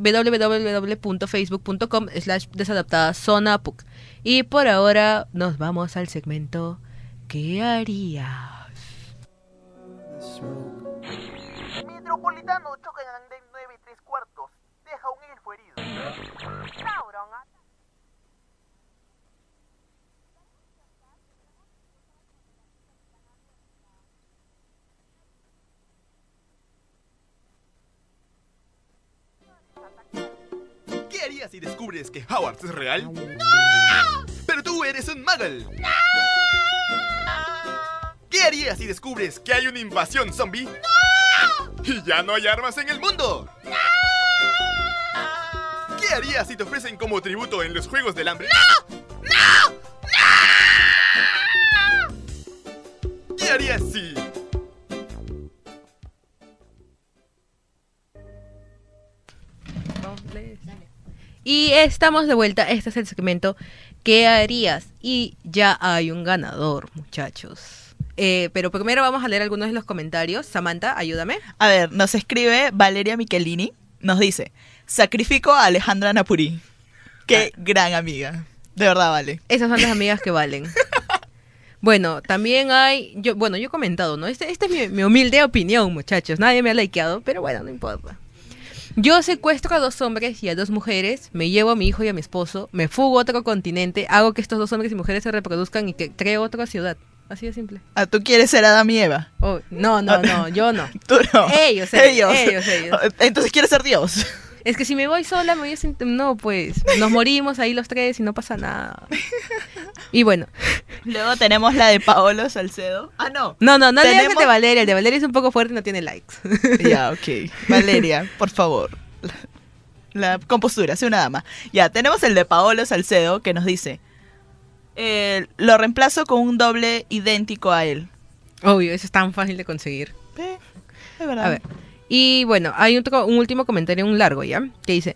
www.facebook.com/desadaptadazona.puc. Y por ahora nos vamos al segmento ¿Qué harías? Metropolitano choca en andén 9 3/4. Deja un elfo herido. Sauron. ¿Qué harías si descubres que Howard es real? ¡No! ¡Pero tú eres un muggle! ¡No! ¿Qué harías si descubres que hay una invasión zombie? ¡No! Y ya no hay armas en el mundo. ¡No! ¿Qué harías si te ofrecen como tributo en los Juegos del Hambre? ¡No! ¡No! ¡No! ¿Qué harías si... Y estamos de vuelta. Este es el segmento ¿Qué harías? Y ya hay un ganador, muchachos. Pero primero vamos a leer algunos de los comentarios. Samantha, ayúdame. A ver, nos escribe Valeria Michelini. Nos dice, sacrifico a Alejandra Napuri. Qué gran amiga. De verdad vale. Esas son las amigas que valen. Bueno, también hay... yo he comentado, ¿no? Esta es mi humilde opinión, muchachos. Nadie me ha likeado, pero bueno, no importa. Yo secuestro a 2 hombres y a 2 mujeres, me llevo a mi hijo y a mi esposo, me fugo a otro continente, hago que estos 2 hombres y mujeres se reproduzcan y que creo otra ciudad. Así de simple. Ah, ¿tú quieres ser Adán y Eva? Oh, no, yo no. Tú no. Ellos. Entonces quieres ser Dios. Es que si me voy sola, me voy a sentir... No, pues, nos morimos ahí los 3 y no pasa nada. Y bueno. Luego tenemos la de Paolo Salcedo. Ah, no. No leas el de Valeria. El de Valeria es un poco fuerte y no tiene likes. Ya, ok. Valeria, por favor. La compostura, sé una dama. Ya, tenemos el de Paolo Salcedo que nos dice... lo reemplazo con un doble idéntico a él. Obvio, eso es tan fácil de conseguir. Es verdad. A ver. Y bueno, hay un último comentario, un largo ya, que dice,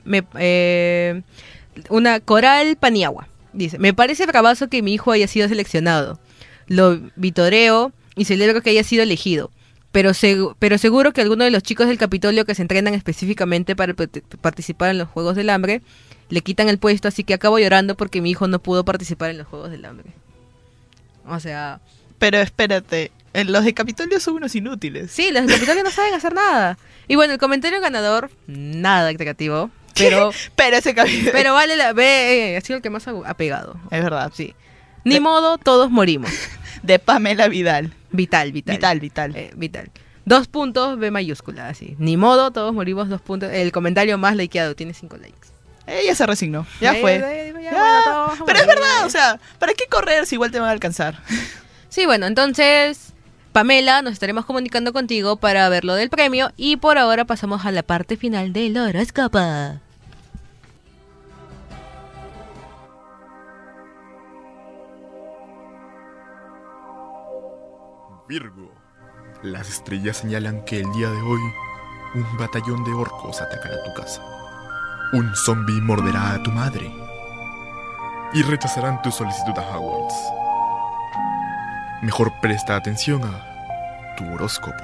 una Coral Paniagua, dice, me parece bravazo que mi hijo haya sido seleccionado, lo vitoreo y celebro que haya sido elegido, pero seguro que alguno de los chicos del Capitolio que se entrenan específicamente para participar en los Juegos del Hambre, le quitan el puesto, así que acabo llorando porque mi hijo no pudo participar en los Juegos del Hambre. O sea... Pero espérate, los de Capitolio son unos inútiles. Sí, los de Capitolio no saben hacer nada. Y bueno, el comentario ganador, nada creativo, pero ese Capitolio... Pero vale ha sido el que más ha pegado. Es verdad. Sí. Ni modo, todos morimos. De Pamela Vidal. Vital. 2 puntos, B mayúscula, así. Ni modo, todos morimos, 2 puntos. El comentario más likeado, tiene 5 likes. Ella se resignó, ya fue. Bueno, pero es verdad, o sea, ¿para qué correr si igual te van a alcanzar? Sí, bueno, entonces, Pamela, nos estaremos comunicando contigo para ver lo del premio y por ahora pasamos a la parte final del horóscopo. Virgo, las estrellas señalan que el día de hoy un batallón de orcos atacará tu casa. Un zombi morderá a tu madre y rechazarán tu solicitud a Hogwarts. Mejor presta atención a tu horóscopo.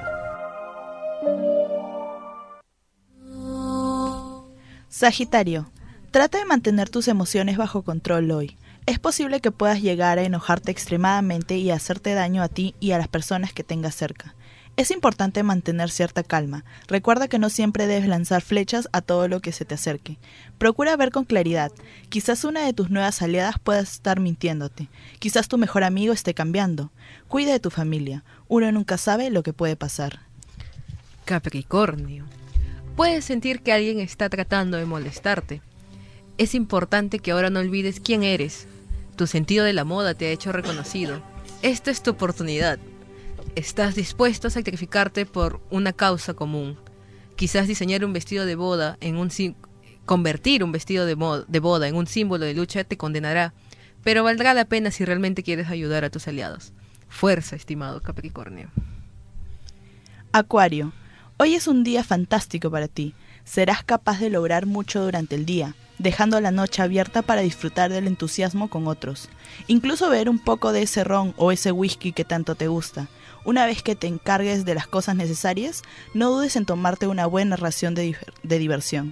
Sagitario, trata de mantener tus emociones bajo control hoy. Es posible que puedas llegar a enojarte extremadamente y hacerte daño a ti y a las personas que tengas cerca. Es importante mantener cierta calma. Recuerda que no siempre debes lanzar flechas a todo lo que se te acerque. Procura ver con claridad. Quizás una de tus nuevas aliadas pueda estar mintiéndote. Quizás tu mejor amigo esté cambiando. Cuida de tu familia. Uno nunca sabe lo que puede pasar. Capricornio. Puedes sentir que alguien está tratando de molestarte. Es importante que ahora no olvides quién eres. Tu sentido de la moda te ha hecho reconocido. Esta es tu oportunidad. Estás dispuesto a sacrificarte por una causa común. Quizás diseñar un vestido de boda convertir un vestido de boda en un símbolo de lucha te condenará, pero valdrá la pena si realmente quieres ayudar a tus aliados. Fuerza, estimado Capricornio. Acuario, hoy es un día fantástico para ti. Serás capaz de lograr mucho durante el día, dejando la noche abierta para disfrutar del entusiasmo con otros. Incluso beber un poco de ese ron o ese whisky que tanto te gusta. Una vez que te encargues de las cosas necesarias, no dudes en tomarte una buena ración de diversión.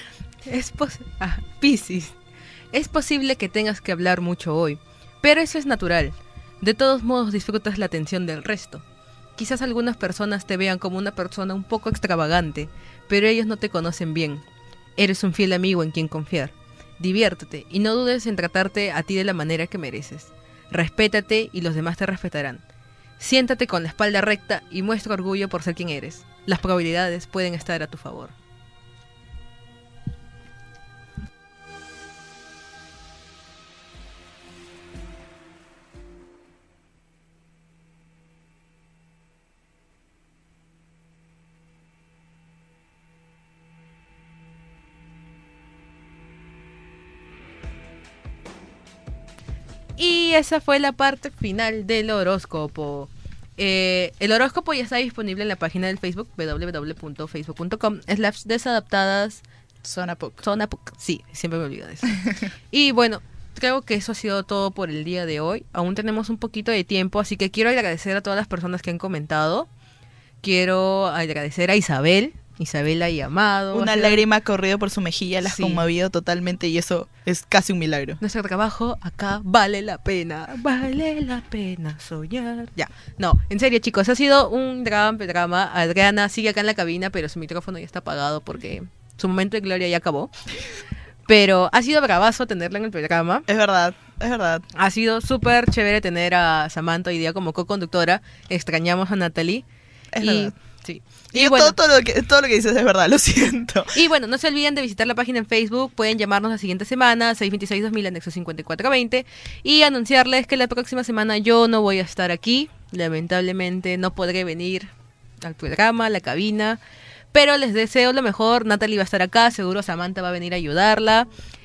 Piscis, es posible que tengas que hablar mucho hoy, pero eso es natural. De todos modos disfrutas la atención del resto. Quizás algunas personas te vean como una persona un poco extravagante, pero ellos no te conocen bien. Eres un fiel amigo en quien confiar. Diviértete y no dudes en tratarte a ti de la manera que mereces. Respétate y los demás te respetarán. Siéntate con la espalda recta y muestra orgullo por ser quien eres. Las probabilidades pueden estar a tu favor. Y esa fue la parte final del horóscopo. El horóscopo ya está disponible en la página del Facebook, www.facebook.com/desadaptadas Zona PUC. Zona PUC, sí, siempre me olvido de eso. Y bueno, creo que eso ha sido todo por el día de hoy. Aún tenemos un poquito de tiempo, así que quiero agradecer a todas las personas que han comentado. Quiero agradecer a Isabela y Amado. Una lágrima ha corrido por su mejilla, la has conmovido totalmente y eso es casi un milagro. Nuestro trabajo acá vale la pena soñar. Ya, no, en serio chicos, ha sido un gran programa. Adriana sigue acá en la cabina, pero su micrófono ya está apagado porque su momento de gloria ya acabó. Pero ha sido bravazo tenerla en el programa. Es verdad, es verdad. Ha sido súper chévere tener a Samantha hoy día como co-conductora. Extrañamos a Natalie. Es verdad. Sí. Y bueno, todo lo que dices es verdad, lo siento. Y bueno, no se olviden de visitar la página en Facebook. Pueden llamarnos la siguiente semana, 626-2000, anexo 5420. Y anunciarles que la próxima semana yo no voy a estar aquí. Lamentablemente no podré venir al programa, a la cabina. Pero les deseo lo mejor. Natalie va a estar acá, seguro Samantha va a venir a ayudarla.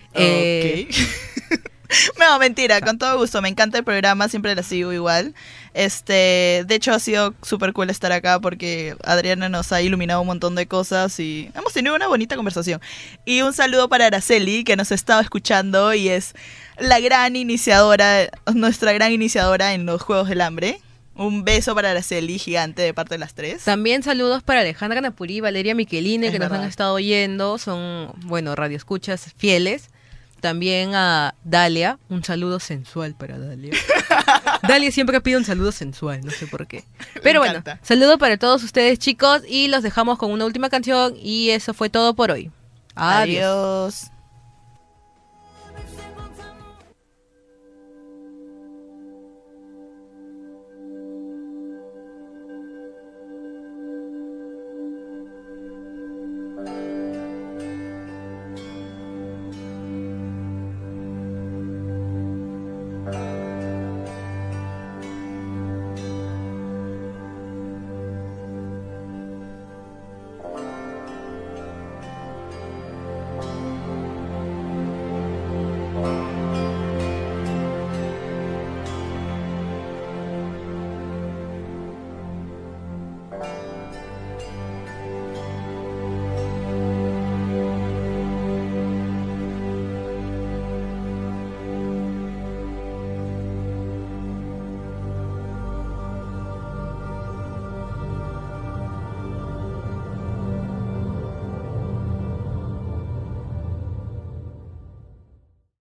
No, mentira, con todo gusto. Me encanta el programa, siempre la sigo igual. De hecho, ha sido súper cool estar acá porque Adriana nos ha iluminado un montón de cosas y hemos tenido una bonita conversación. Y un saludo para Araceli, que nos ha estado escuchando y es la gran iniciadora, nuestra gran iniciadora en los Juegos del Hambre. Un beso para Araceli, gigante, de parte de las tres. También saludos para Alejandra Napurí y Valeria Micheline, que nos verdad. han estado oyendo. Son, bueno, radioescuchas fieles. También a Dalia, un saludo sensual para Dalia. Dalia siempre pide un saludo sensual, no sé por qué. Pero bueno, saludo para todos ustedes chicos y los dejamos con una última canción y eso fue todo por hoy. Adiós. Adiós.